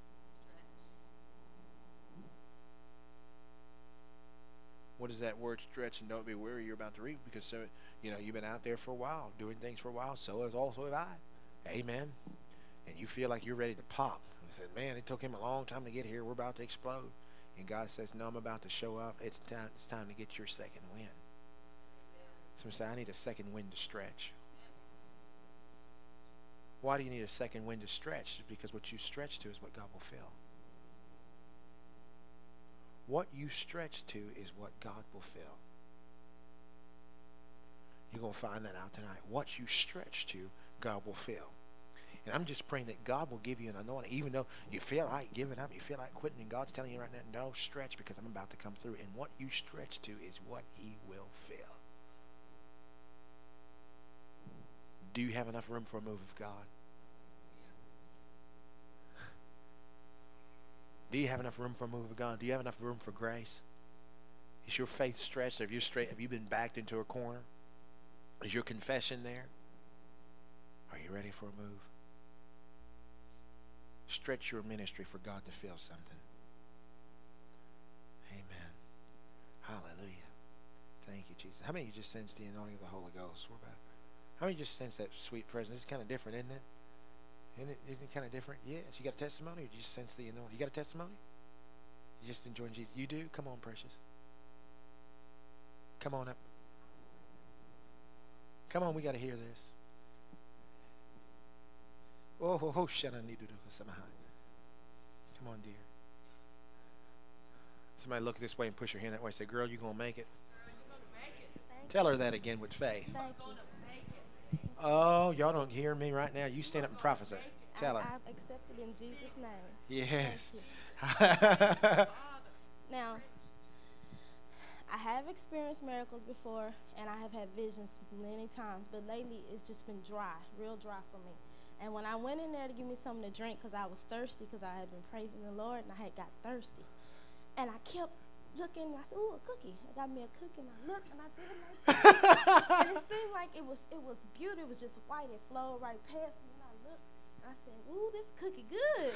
What is that word stretch and don't be weary? You're about to reap because so you know you've been out there for a while, doing things for a while. So as also have I. Amen. And you feel like you're ready to pop. I said, man, it took him a long time to get here. We're about to explode. and God says, no, I'm about to show up, it's time, it's time to get your second wind. Someone say, I need a second wind to stretch. Why do you need a second wind to stretch? Because what you stretch to is what God will fill. What you stretch to is what God will fill. You're going to find that out tonight. What you stretch to, God will fill. And I'm just praying that God will give you an anointing. Even though you feel like giving up, you feel like quitting, and God's telling you right now, no, stretch, because I'm about to come through. And what you stretch to is what He will fill. Do you have enough room for a move of God? Do you have enough room for a move of God? Do you have enough room for grace? Is your faith stretched? Have you straight? Have you been backed into a corner? Is your confession there? Are you ready for a move? Stretch your ministry for God to fill something. Amen. Hallelujah. Thank you, Jesus. How many of you just sense the anointing of the Holy Ghost? We're about How many just sense that sweet presence? It's kind of different, isn't it? Isn't it, isn't it kind of different? Yes. You got a testimony, or do you just sense the anointing? You got a testimony? You just enjoying Jesus? You do? Come on, precious. Come on up. Come on, we got to hear this. Oh, oh, oh, shana need to do some high. Come on, dear. Somebody look this way and push your hand that way. Say, girl, you gonna make it. Girl, you gonna make it. Tell her that again with faith. Thank you. Oh, y'all don't hear me right now. You stand up and prophesy. Tell her. I've accepted in Jesus' name. Yes. Now, I have experienced miracles before, and I have had visions many times, but lately it's just been dry, real dry for me. And when I went in there to give me something to drink, because I was thirsty, because I had been praising the Lord, and I had got thirsty. And I kept looking, and I said, ooh, a cookie. I got me a cookie, and I looked, and I did it like that. And it seemed like it was it was beauty. It was just white. It flowed right past me, and I looked, and I said, ooh, this cookie good.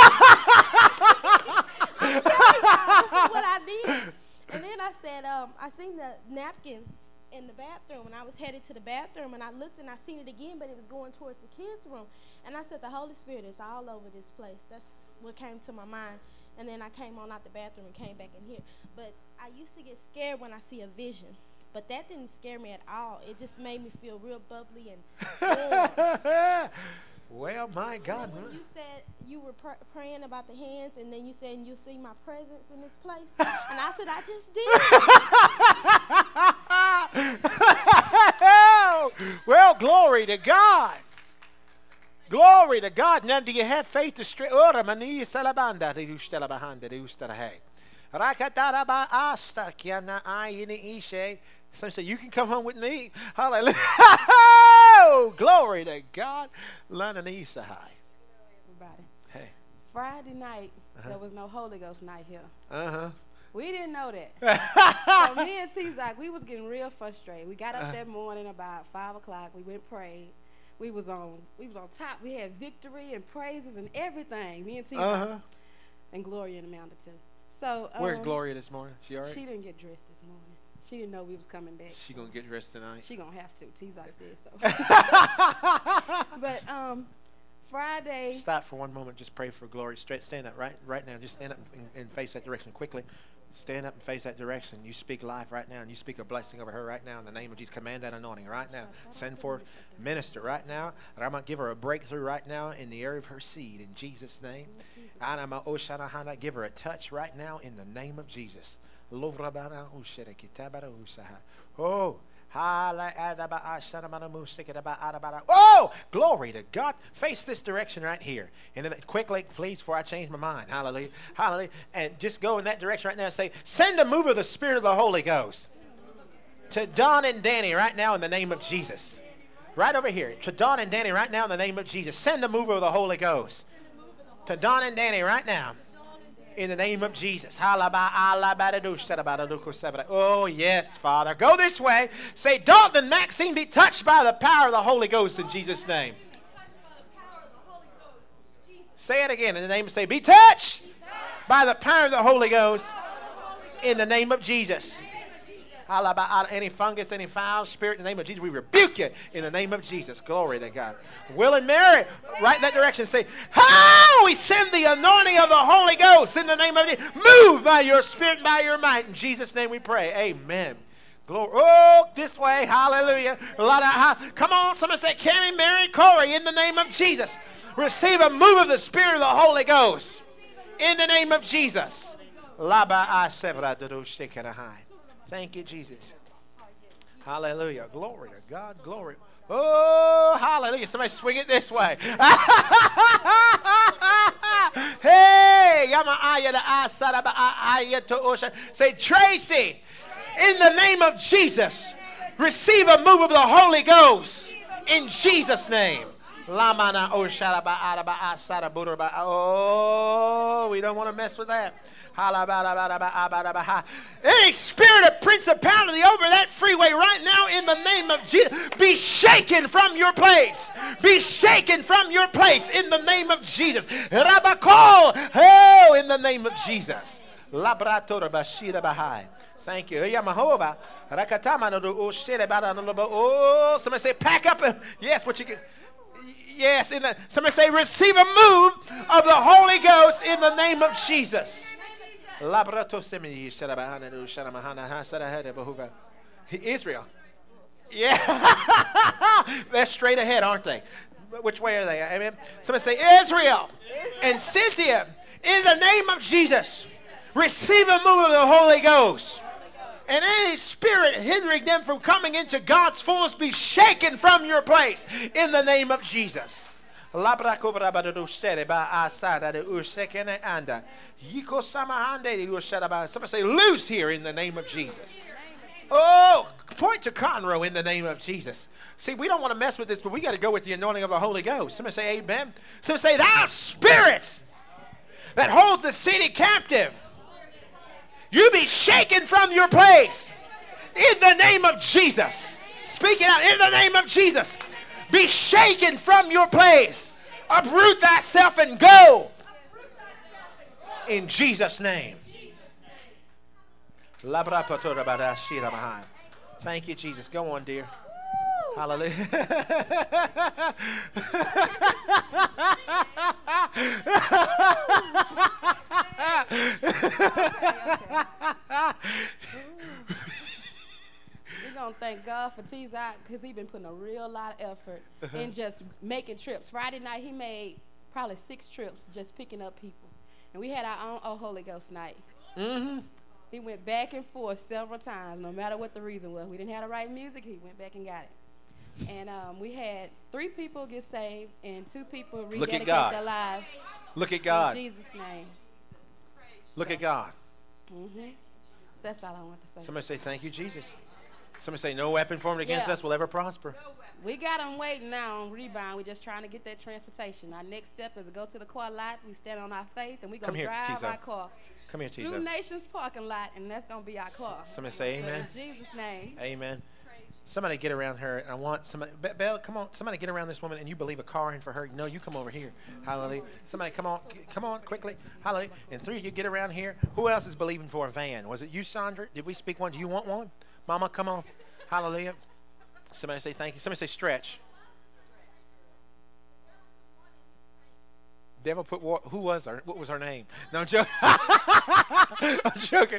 I'm telling y'all, this is what I did. And then I said, um, I seen the napkins in the bathroom, and I was headed to the bathroom, and I looked, and I seen it again, but it was going towards the kids' room. And I said, the Holy Spirit is all over this place. That's what came to my mind. And then I came on out the bathroom and came back in here. But I used to get scared when I see a vision. But that didn't scare me at all. It just made me feel real bubbly and warm. Well, my God. When you said you were pr- praying about the hands, and then you said you'll see my presence in this place, and I said, I just did. Well, glory to God. Glory to God. Now, do you have faith to straight? Some say, you can come home with me. Hallelujah. Oh, glory to God. Everybody. Hey. Friday night, Uh-huh. there was no Holy Ghost night here. Uh-huh. We didn't know that. So me and T-Zoc, we was getting real frustrated. We got up Uh-huh. that morning about five o'clock. We went and prayed. We was on we was on top. We had victory and praises and everything. Me and T-Zoc. Uh-huh. And Gloria and Amanda too. So um, Where's Gloria this morning? She all right? She didn't get dressed this morning. She didn't know we was coming back. She gonna get dressed tonight? She gonna have to. T-Zoc said so. But um, Friday. Stop for one moment. Just pray for Gloria. Straight, stand up right, right now. Just stand up and, and face that direction quickly. Stand up and face that direction. You speak life right now, and you speak a blessing over her right now in the name of Jesus. Command that anointing right now. Send forth minister right now. And I'm going to give her a breakthrough right now in the area of her seed in Jesus' name. And I'm going to give her a touch right now in the name of Jesus. Oh. Oh, glory to God. Face this direction right here. And then quickly, please, before I change my mind. Hallelujah. Hallelujah. And just go in that direction right now and say, send a move of the Spirit of the Holy Ghost to Don and Danny right now in the name of Jesus. Right over here. To Don and Danny right now in the name of Jesus. Send a move of the Holy Ghost to Don and Danny right now. In the name of Jesus. Oh, yes, Father. Go this way. Say, Dalton and Maxine be touched by the power of the Holy Ghost in Jesus' name. Say it again in the name of, say, be touched by the power of the Holy Ghost in the name of Jesus. Any fungus, any foul spirit, in the name of Jesus, we rebuke you in the name of Jesus. Glory to God. Will and Mary, right in that direction, say, oh, we send the anointing of the Holy Ghost in the name of Jesus. Move by your spirit, by your might. In Jesus' name we pray. Amen. Glory. Oh, this way. Hallelujah. A lot of, come on. Somebody say, Kenny, Mary, Corey, in the name of Jesus. Receive a move of the Spirit of the Holy Ghost. In the name of Jesus. Thank you, Jesus. Hallelujah. Glory to God. Glory. Oh, hallelujah. Somebody swing it this way. Hey. Say, Tracy, in the name of Jesus, receive a move of the Holy Ghost. In Jesus' name. Oh, we don't want to mess with that. Any spirit of principality over that freeway right now in the name of Jesus, be shaken from your place. Be shaken from your place in the name of Jesus. Rabakol, oh, in the name of Jesus. Thank you. Oh, somebody say, pack up. Yes, what you get. Yes, in the, somebody say, receive a move of the Holy Ghost in the name of Jesus. Israel. Yeah. They're straight ahead, aren't they? Which way are they? Amen. Somebody say, Israel and Cynthia, in the name of Jesus, receive a move of the Holy Ghost. And any spirit hindering them from coming into God's fullness be shaken from your place in the name of Jesus. Somebody say, loose here in the name of Jesus. Oh, point to Conroe in the name of Jesus. See, we don't want to mess with this, but we got to go with the anointing of the Holy Ghost. Somebody say amen. Somebody say, thou spirits that hold the city captive, you be shaken from your place in the name of Jesus. Speak it out in the name of Jesus. Be shaken from your place. Uproot thyself and go in Jesus' name. Thank you, Jesus. Go on, dear. Hallelujah. We're going to thank God for T-Zot because he's been putting a real lot of effort uh-huh. in just making trips. Friday night, he made probably six trips just picking up people. And we had our own Oh Holy Ghost night. Mm-hmm. He went back and forth several times, no matter what the reason was. We didn't have the right music. He went back and got it. And um, we had three people get saved and two people rededicate their lives. Look at God. In Jesus' name. Look at God. Mm-hmm. That's all I want to say. Somebody say, thank you, Jesus. Somebody say, no weapon formed against yeah. us will ever prosper. We got them waiting now on rebound. We're just trying to get that transportation. Our next step is to go to the car lot. We stand on our faith, and we're going to drive T-Zo. our car. Come here, T-Zo. Through Nations parking lot, and that's going to be our car. Somebody say amen. So in Jesus' name. Amen. Somebody get around her. I want somebody. Belle, come on. Somebody get around this woman, and you believe a car in for her. No, you come over here. Hallelujah. Somebody come on. Come on quickly. Hallelujah. And three of you get around here. Who else is believing for a van? Was it you, Sandra? Did we speak one? Do you want one? Mama, come on. Hallelujah. Somebody say thank you. Somebody say stretch. Devil put what? Who was her? What was her name? No, I'm joking. I'm joking.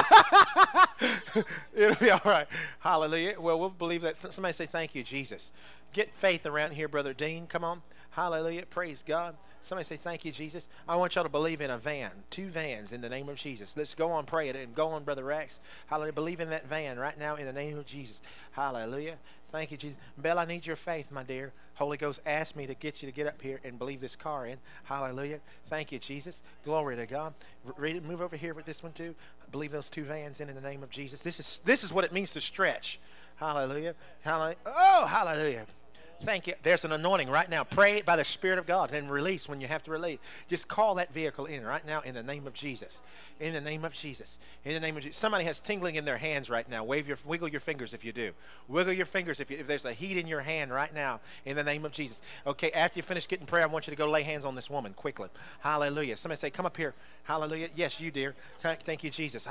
It'll be all right. Hallelujah. Well, we'll believe that. Somebody say thank you, Jesus. Get faith around here, Brother Dean. Come on. Hallelujah. Praise God. Somebody say thank you, Jesus. I want y'all to believe in a van. Two vans in the name of Jesus. Let's go on, pray it, and go on, Brother Rex. Hallelujah. Believe in that van right now in the name of Jesus. Hallelujah. Thank you, Jesus. Belle, I need your faith, my dear. Holy Ghost asked me to get you to get up here and believe this car in. Hallelujah. Thank you, Jesus. Glory to God. Read it. Move over here with this one too. Believe those two vans in in the name of Jesus. This is this is what it means to stretch. Hallelujah. Hallelujah. Oh, hallelujah. Thank you. There's an anointing right now. Pray by the Spirit of God and release when you have to release. Just call that vehicle in right now in the name of Jesus. In the name of Jesus. In the name of Jesus. Somebody has tingling in their hands right now. Wave your, wiggle your fingers if you do. Wiggle your fingers if, you, if there's a heat in your hand right now in the name of Jesus. Okay, after you finish getting prayer, I want you to go lay hands on this woman quickly. Hallelujah. Somebody say, come up here. Hallelujah. Yes, you, dear. Thank you, Jesus.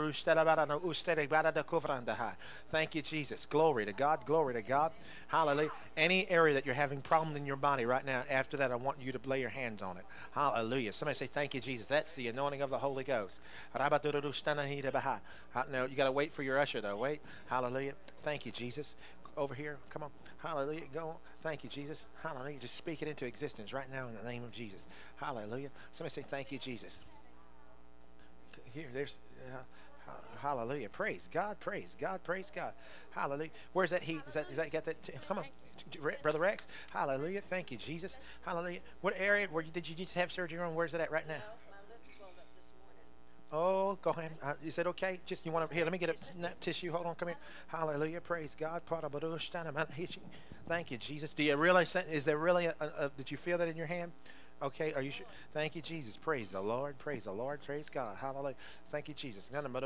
Thank you, Jesus. Glory to God. Glory to God. Hallelujah. Any area that you're having problem in your body right now, after that, I want you to lay your hands on it. Hallelujah. Somebody say, thank you, Jesus. That's the anointing of the Holy Ghost. No, you got to wait for your usher, though. Wait. Hallelujah. Thank you, Jesus. Over here. Come on. Hallelujah. Go on. Thank you, Jesus. Hallelujah. Just speak it into existence right now in the name of Jesus. Hallelujah. Somebody say, thank you, Jesus. Here, there's... Uh, Hallelujah. Praise God. Praise God. Praise God. Hallelujah. Where's that heat? Is that, is that got that? T- come on. Brother Rex. Hallelujah. Thank you, Jesus. Hallelujah. What area where you, did you just have surgery on? Where's it at right now? No, my lips swelled up this morning. Oh, go ahead. Uh, is that okay? Just you want to, here, let me get a n- tissue. Hold on. Come here. Hallelujah. Praise God. Thank you, Jesus. Do you realize that? Is there really a, a, a, did you feel that in your hand? Okay, are you sure? Thank you, Jesus. Praise the Lord. Praise the Lord. Praise God. Hallelujah. Thank you, Jesus.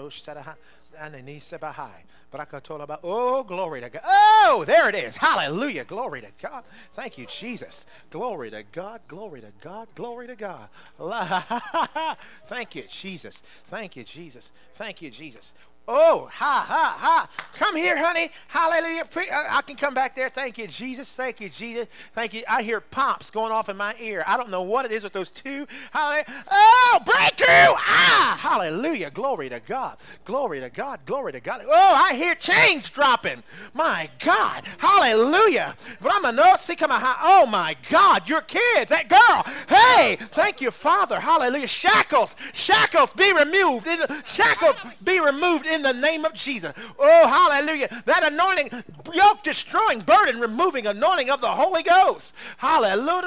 Oh, glory to God. Oh, there it is. Hallelujah. Glory to God. Thank you, Jesus. Glory to God. Glory to God. Glory to God. Thank you, Jesus. Thank you, Jesus. Thank you, Jesus. Oh, ha, ha, ha. Come here, honey. Hallelujah. I can come back there. Thank you, Jesus. Thank you, Jesus. Thank you. I hear pumps going off in my ear. I don't know what it is with those two. Hallelujah. Oh, breakthrough. Ah, hallelujah. Glory to God. Glory to God. Glory to God. Oh, I hear chains dropping. My God. Hallelujah. Oh, my God. Your kids, that girl. Hey, thank you, Father. Hallelujah. Shackles. Shackles be removed. Shackles be removed in the name of Jesus. Oh, hallelujah. That anointing, yoke destroying, burden removing anointing of the Holy Ghost. Hallelujah.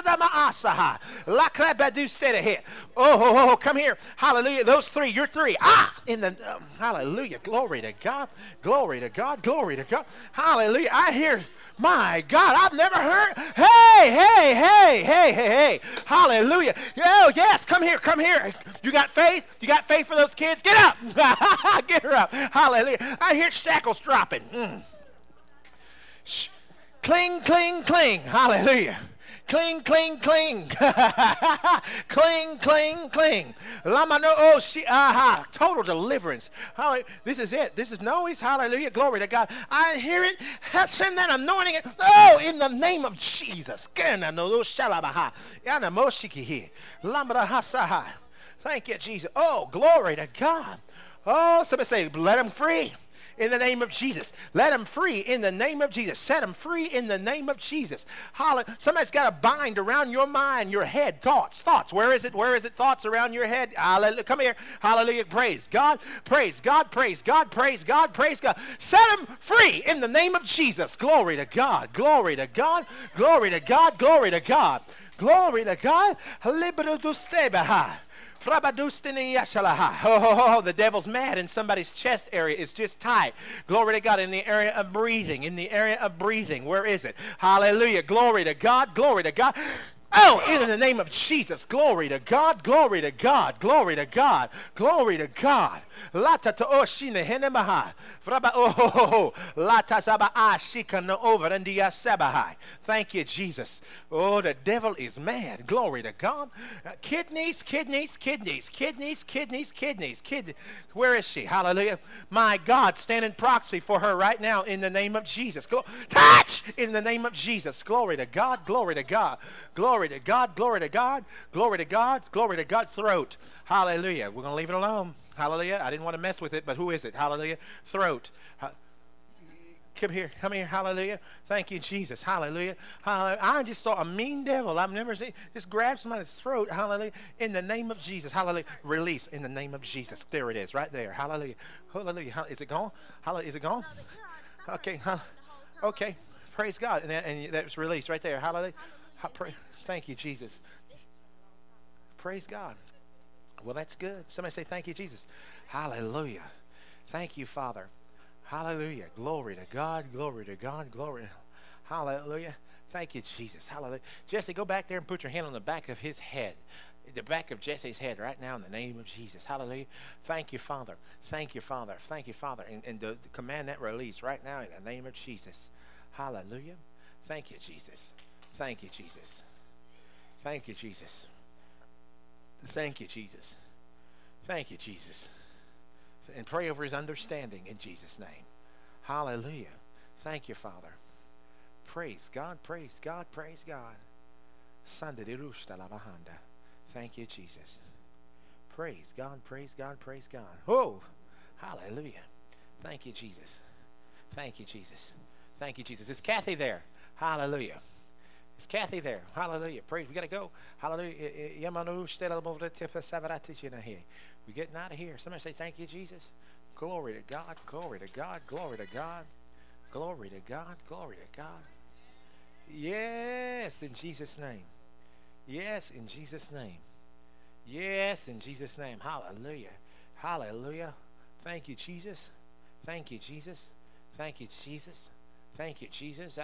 Oh, oh, oh, come here. Hallelujah. Those three, you're three. Ah, in the, um, hallelujah. Glory to God. Glory to God. Glory to God. Hallelujah. I hear, my God, I've never heard. Hey, hey, hey, hey, hey, hey. Hallelujah. Oh, yes, come here, come here. You got faith? You got faith for those kids? Get up. Get her up. Hallelujah. I hear shackles dropping. Mm. Shh. Cling, cling, cling. Hallelujah. Cling, cling, cling. Cling, cling, cling. Lamano, oh, she, aha. Total deliverance. Hallelujah. This is it. This is noise. Hallelujah. Glory to God. I hear it. Send that anointing. Oh, in the name of Jesus. Thank you, Jesus. Oh, glory to God. Oh, somebody say, let him free. In the name of Jesus. Let them free in the name of Jesus. Set them free in the name of Jesus. Hallelujah. Somebody's got a bind around your mind, your head. Thoughts, thoughts. Where is it? Where is it? Thoughts around your head. Hallelujah. Come here. Hallelujah. Praise God. Praise God. Praise God. Praise God. Praise God. Set them free in the name of Jesus. Glory to God. Glory to God. Glory to God. Glory to God. Glory to God. Oh, the devil's mad in somebody's chest area. It's just tight. Glory to God. In the area of breathing. In the area of breathing. Where is it? Hallelujah. Glory to God. Glory to God. Oh, in the name of Jesus. Glory to God. Glory to God. Glory to God. Glory to God. Lata to oshine henemaha. Fraba oh lata saba ashika no over and dia sabahai. Thank you, Jesus. Oh, the devil is mad. Glory to God. Uh, kidneys, kidneys, kidneys, kidneys, kidneys, kidneys, kidneys. Where is she? Hallelujah. My God, stand in proxy for her right now in the name of Jesus. Glo- touch in the name of Jesus. Glory to God. Glory to God. Glory to God. Glory to God. Glory to God. Glory to God. Throat. Hallelujah. We're going to leave it alone. Hallelujah. I didn't want to mess with it, but who is it? Hallelujah. Throat. Ha- Come here. Come here. Hallelujah. Thank you, Jesus. Hallelujah. Hallelujah. I just saw a mean devil. I've never seen. Just grab somebody's throat. Hallelujah. In the name of Jesus. Hallelujah. Release in the name of Jesus. There it is. Right there. Hallelujah. Hallelujah. Is it gone? Hallelujah. Is it gone? Okay. Okay. Praise God. And that, and that was released right there. Hallelujah. Thank you, Jesus. Praise God. Well, that's good. Somebody say, thank you, Jesus. Hallelujah. Thank you, Father. Hallelujah. Glory to God. Glory to God. Glory. Hallelujah. Thank you, Jesus. Hallelujah. Jesse, go back there and put your hand on the back of his head. The back of Jesse's head right now in the name of Jesus. Hallelujah. Thank you, Father. Thank you, Father. Thank you, Father. And, and to, to command that release right now in the name of Jesus. Hallelujah. Thank you, Jesus. Thank you, Jesus. Thank you, Jesus. Thank you, Jesus. Thank you, Jesus. And pray over his understanding in Jesus' name. Hallelujah. Thank you, Father. Praise God, praise God, praise God. Thank you, Jesus. Praise God, praise God, praise God. Oh, hallelujah. Thank you, Jesus. Thank you, Jesus. Thank you, Jesus. Is Kathy there? Hallelujah. Is Kathy there? Hallelujah. Praise. We got to go. Hallelujah. We're getting out of here. Somebody say, thank you, Jesus. Glory to God. Glory to God. Glory to God. Glory to God. Glory to God. Yes, in Jesus' name. Yes, in Jesus' name. Yes, in Jesus' name. Hallelujah. Hallelujah. Thank you, Jesus. Thank you, Jesus. Thank you, Jesus. Thank you, Jesus. Do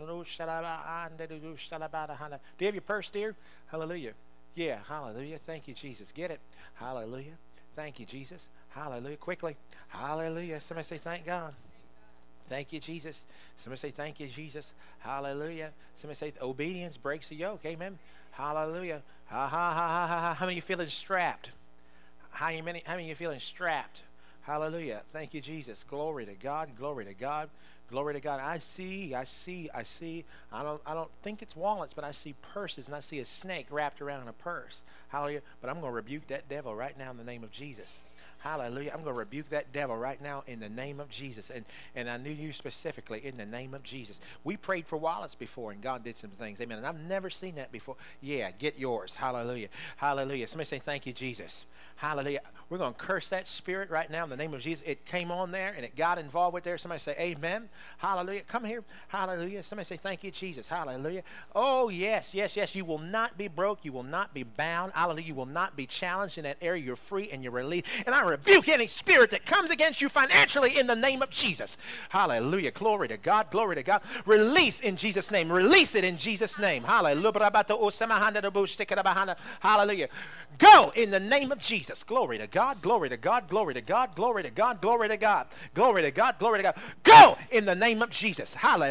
you have your purse, dear? Hallelujah. Yeah, hallelujah. Thank you, Jesus. Get it. Hallelujah. Thank you, Jesus. Hallelujah. Quickly. Hallelujah. Somebody say, thank God. Thank you, Jesus. Somebody say, thank you, Jesus. Hallelujah. Somebody say, obedience breaks the yoke. Amen. Hallelujah. Ha, ha, ha, ha, ha, ha. How many of you feeling strapped? How many, how many of you feeling strapped? Hallelujah. Thank you, Jesus. Glory to God. Glory to God. Glory to God. I see, I see, I see. I don't I don't think it's wallets, but I see purses, and I see a snake wrapped around a purse. Hallelujah. But I'm going to rebuke that devil right now in the name of Jesus. Hallelujah. I'm going to rebuke that devil right now in the name of Jesus. And and I knew you specifically in the name of Jesus. We prayed for wallets before, and God did some things. Amen. And I've never seen that before. Yeah, get yours. Hallelujah. Hallelujah. Somebody say, thank you, Jesus. Hallelujah. We're going to curse that spirit right now in the name of Jesus. It came on there, and it got involved with there. Somebody say, amen. Hallelujah. Come here. Hallelujah. Somebody say, thank you, Jesus. Hallelujah. Oh, yes, yes, yes. You will not be broke. You will not be bound. Hallelujah. You will not be challenged in that area. You're free and you're released. And I rebuke any spirit that comes against you financially in the name of Jesus. Hallelujah. Glory to God. Glory to God. Release in Jesus' name. Release it in Jesus' name. Hallelujah. Hallelujah. Go in the name of Jesus. Glory to God. Glory to God. Glory to God. Glory to God. Glory to God. Glory to God. Glory to God. Go in the name of Jesus. Hallelujah.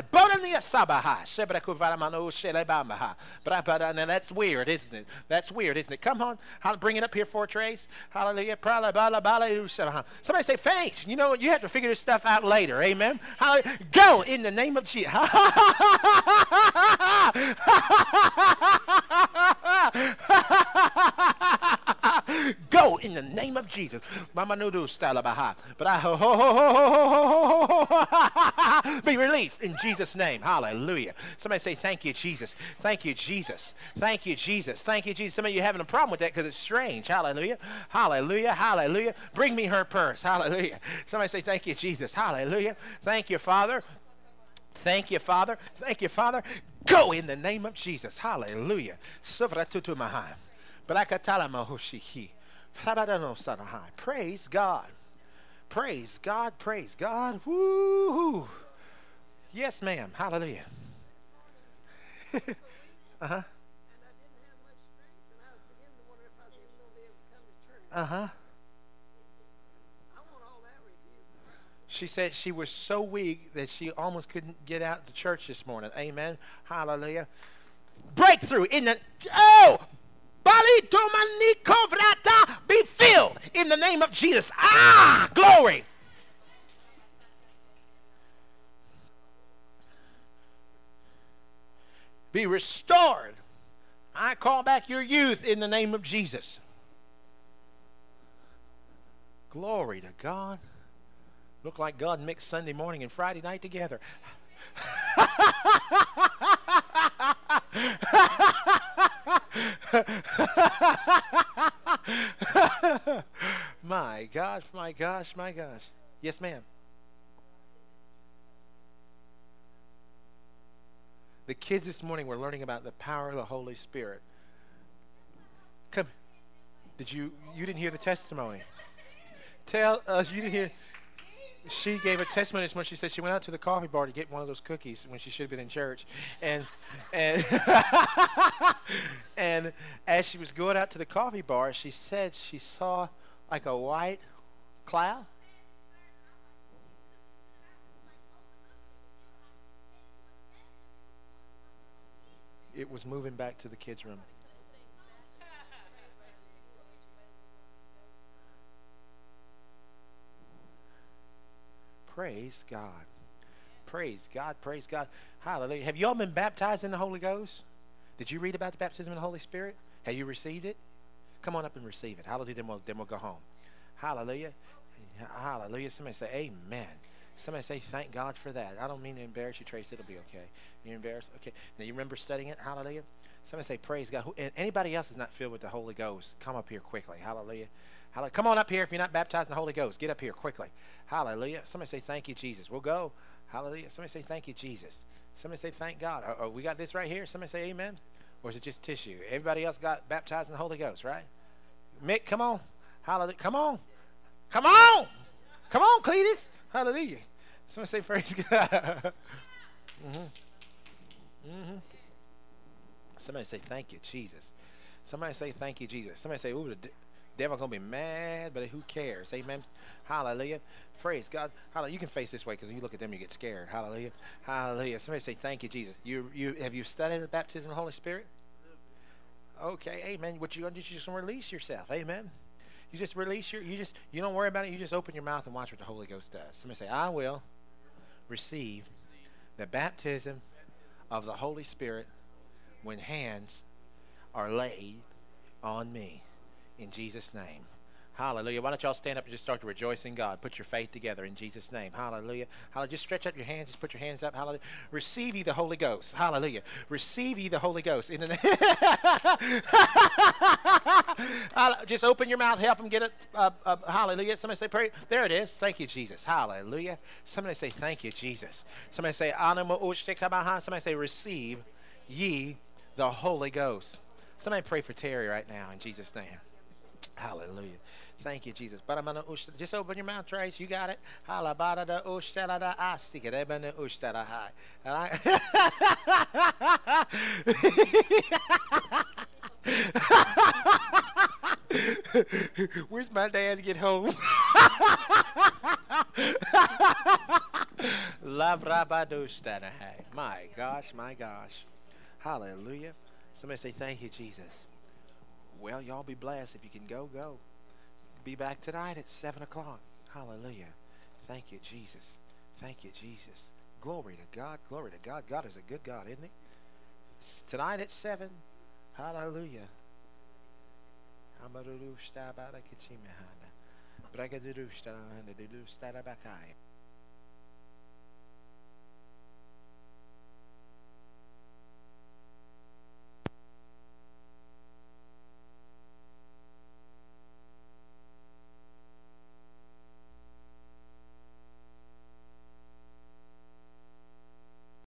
Now that's weird, isn't it? That's weird, isn't it? Come on. Bring it up here for Trace. Hallelujah. Somebody say faith. You know what? You have to figure this stuff out later. Amen. Hallelujah. Go in the name of Jesus. Go in the name of Jesus. Mama Nudu style But I ho ho ho ho ho ho be released in Jesus' name. Hallelujah. Somebody say thank you, Jesus. Thank you, Jesus. Thank you, Jesus. Thank you, Jesus. Some of you having a problem with that because it's strange. Hallelujah. Hallelujah. Hallelujah. Bring me her purse. Hallelujah. Somebody say thank you, Jesus. Hallelujah. Thank you, Father. Thank you, Father. Thank you, Father. Go in the name of Jesus. Hallelujah. Praise God. Praise God. Praise God. Woo. Yes, ma'am. Hallelujah. Uh-huh. Uh-huh. She said she was so weak that she almost couldn't get out to church this morning. Amen. Hallelujah. Breakthrough in the oh be filled in the name of Jesus. Ah, glory. Be restored. I call back your youth in the name of Jesus. Glory to God. Look like God mixed Sunday morning and Friday night together. My gosh, my gosh, my gosh. Yes, ma'am. The kids this morning were learning about the power of the Holy Spirit. Come. Did you, you didn't hear the testimony? Tell us, you didn't hear. she gave a testimony when she said she went out to the coffee bar to get one of those cookies when she should have been in church, and and and as she was going out to the coffee bar, she said she saw like a white cloud. It was moving back to the kids' room. Praise God. Praise God. Praise God. Hallelujah. Have you all been baptized in the Holy Ghost? Did you read about the baptism in the Holy Spirit? Have you received it? Come on up and receive it. Hallelujah. Then we'll, then we'll go home. Hallelujah. Hallelujah. Somebody say amen. Somebody say thank God for that. I don't mean to embarrass you, Trace. It'll be okay. You're embarrassed? Okay. Now you remember studying it? Hallelujah. Somebody say praise God. Who, anybody else is not filled with the Holy Ghost, come up here quickly. Hallelujah. Hallelujah. Come on up here if you're not baptized in the Holy Ghost. Get up here quickly. Hallelujah. Somebody say thank you, Jesus. We'll go. Hallelujah. Somebody say thank you, Jesus. Somebody say thank God. Oh, oh, we got this right here. Somebody say amen. Or is it just tissue? Everybody else got baptized in the Holy Ghost, right? Mick, come on. Hallelujah. Come on. Come on. Come on, Cletus. Hallelujah. Somebody say praise God. mm-hmm. Mm-hmm. Somebody say thank you, Jesus. Somebody say thank you, Jesus. Somebody say, ooh, the de- devil going to be mad, but who cares? Amen. Hallelujah. Praise God. Hallelujah. You can face this way because when you look at them, you get scared. Hallelujah. Hallelujah. Somebody say thank you, Jesus. You, you, have you studied the baptism of the Holy Spirit? Okay. Amen. What you going to do, you just release yourself. Amen. You just release your, you just, you don't worry about it. You just open your mouth and watch what the Holy Ghost does. Somebody say, I will receive the baptism of the Holy Spirit when hands are laid on me. In Jesus' name. Hallelujah. Why don't y'all stand up and just start to rejoice in God. Put your faith together in Jesus' name. Hallelujah. Hallelujah. Just stretch out your hands. Just put your hands up. Hallelujah. Receive ye the Holy Ghost. Hallelujah. Receive ye the Holy Ghost. In the name. Just open your mouth. Help them get it. Uh, uh, hallelujah. Somebody say, pray. There it is. Thank you, Jesus. Hallelujah. Somebody say, thank you, Jesus. Somebody say, somebody say, receive ye the Holy Ghost. Somebody pray for Terry right now in Jesus' name. Hallelujah. Thank you, Jesus. Just open your mouth, Trace. You got it. Where's my dad to get home? My gosh, my gosh. Hallelujah. Somebody say, thank you, Jesus. Well, y'all be blessed. If you can go, go. Be back tonight at seven o'clock. Hallelujah. Thank you, Jesus. Thank you, Jesus. Glory to God. Glory to God. God is a good God, isn't he? Tonight at seven. Hallelujah. Hallelujah.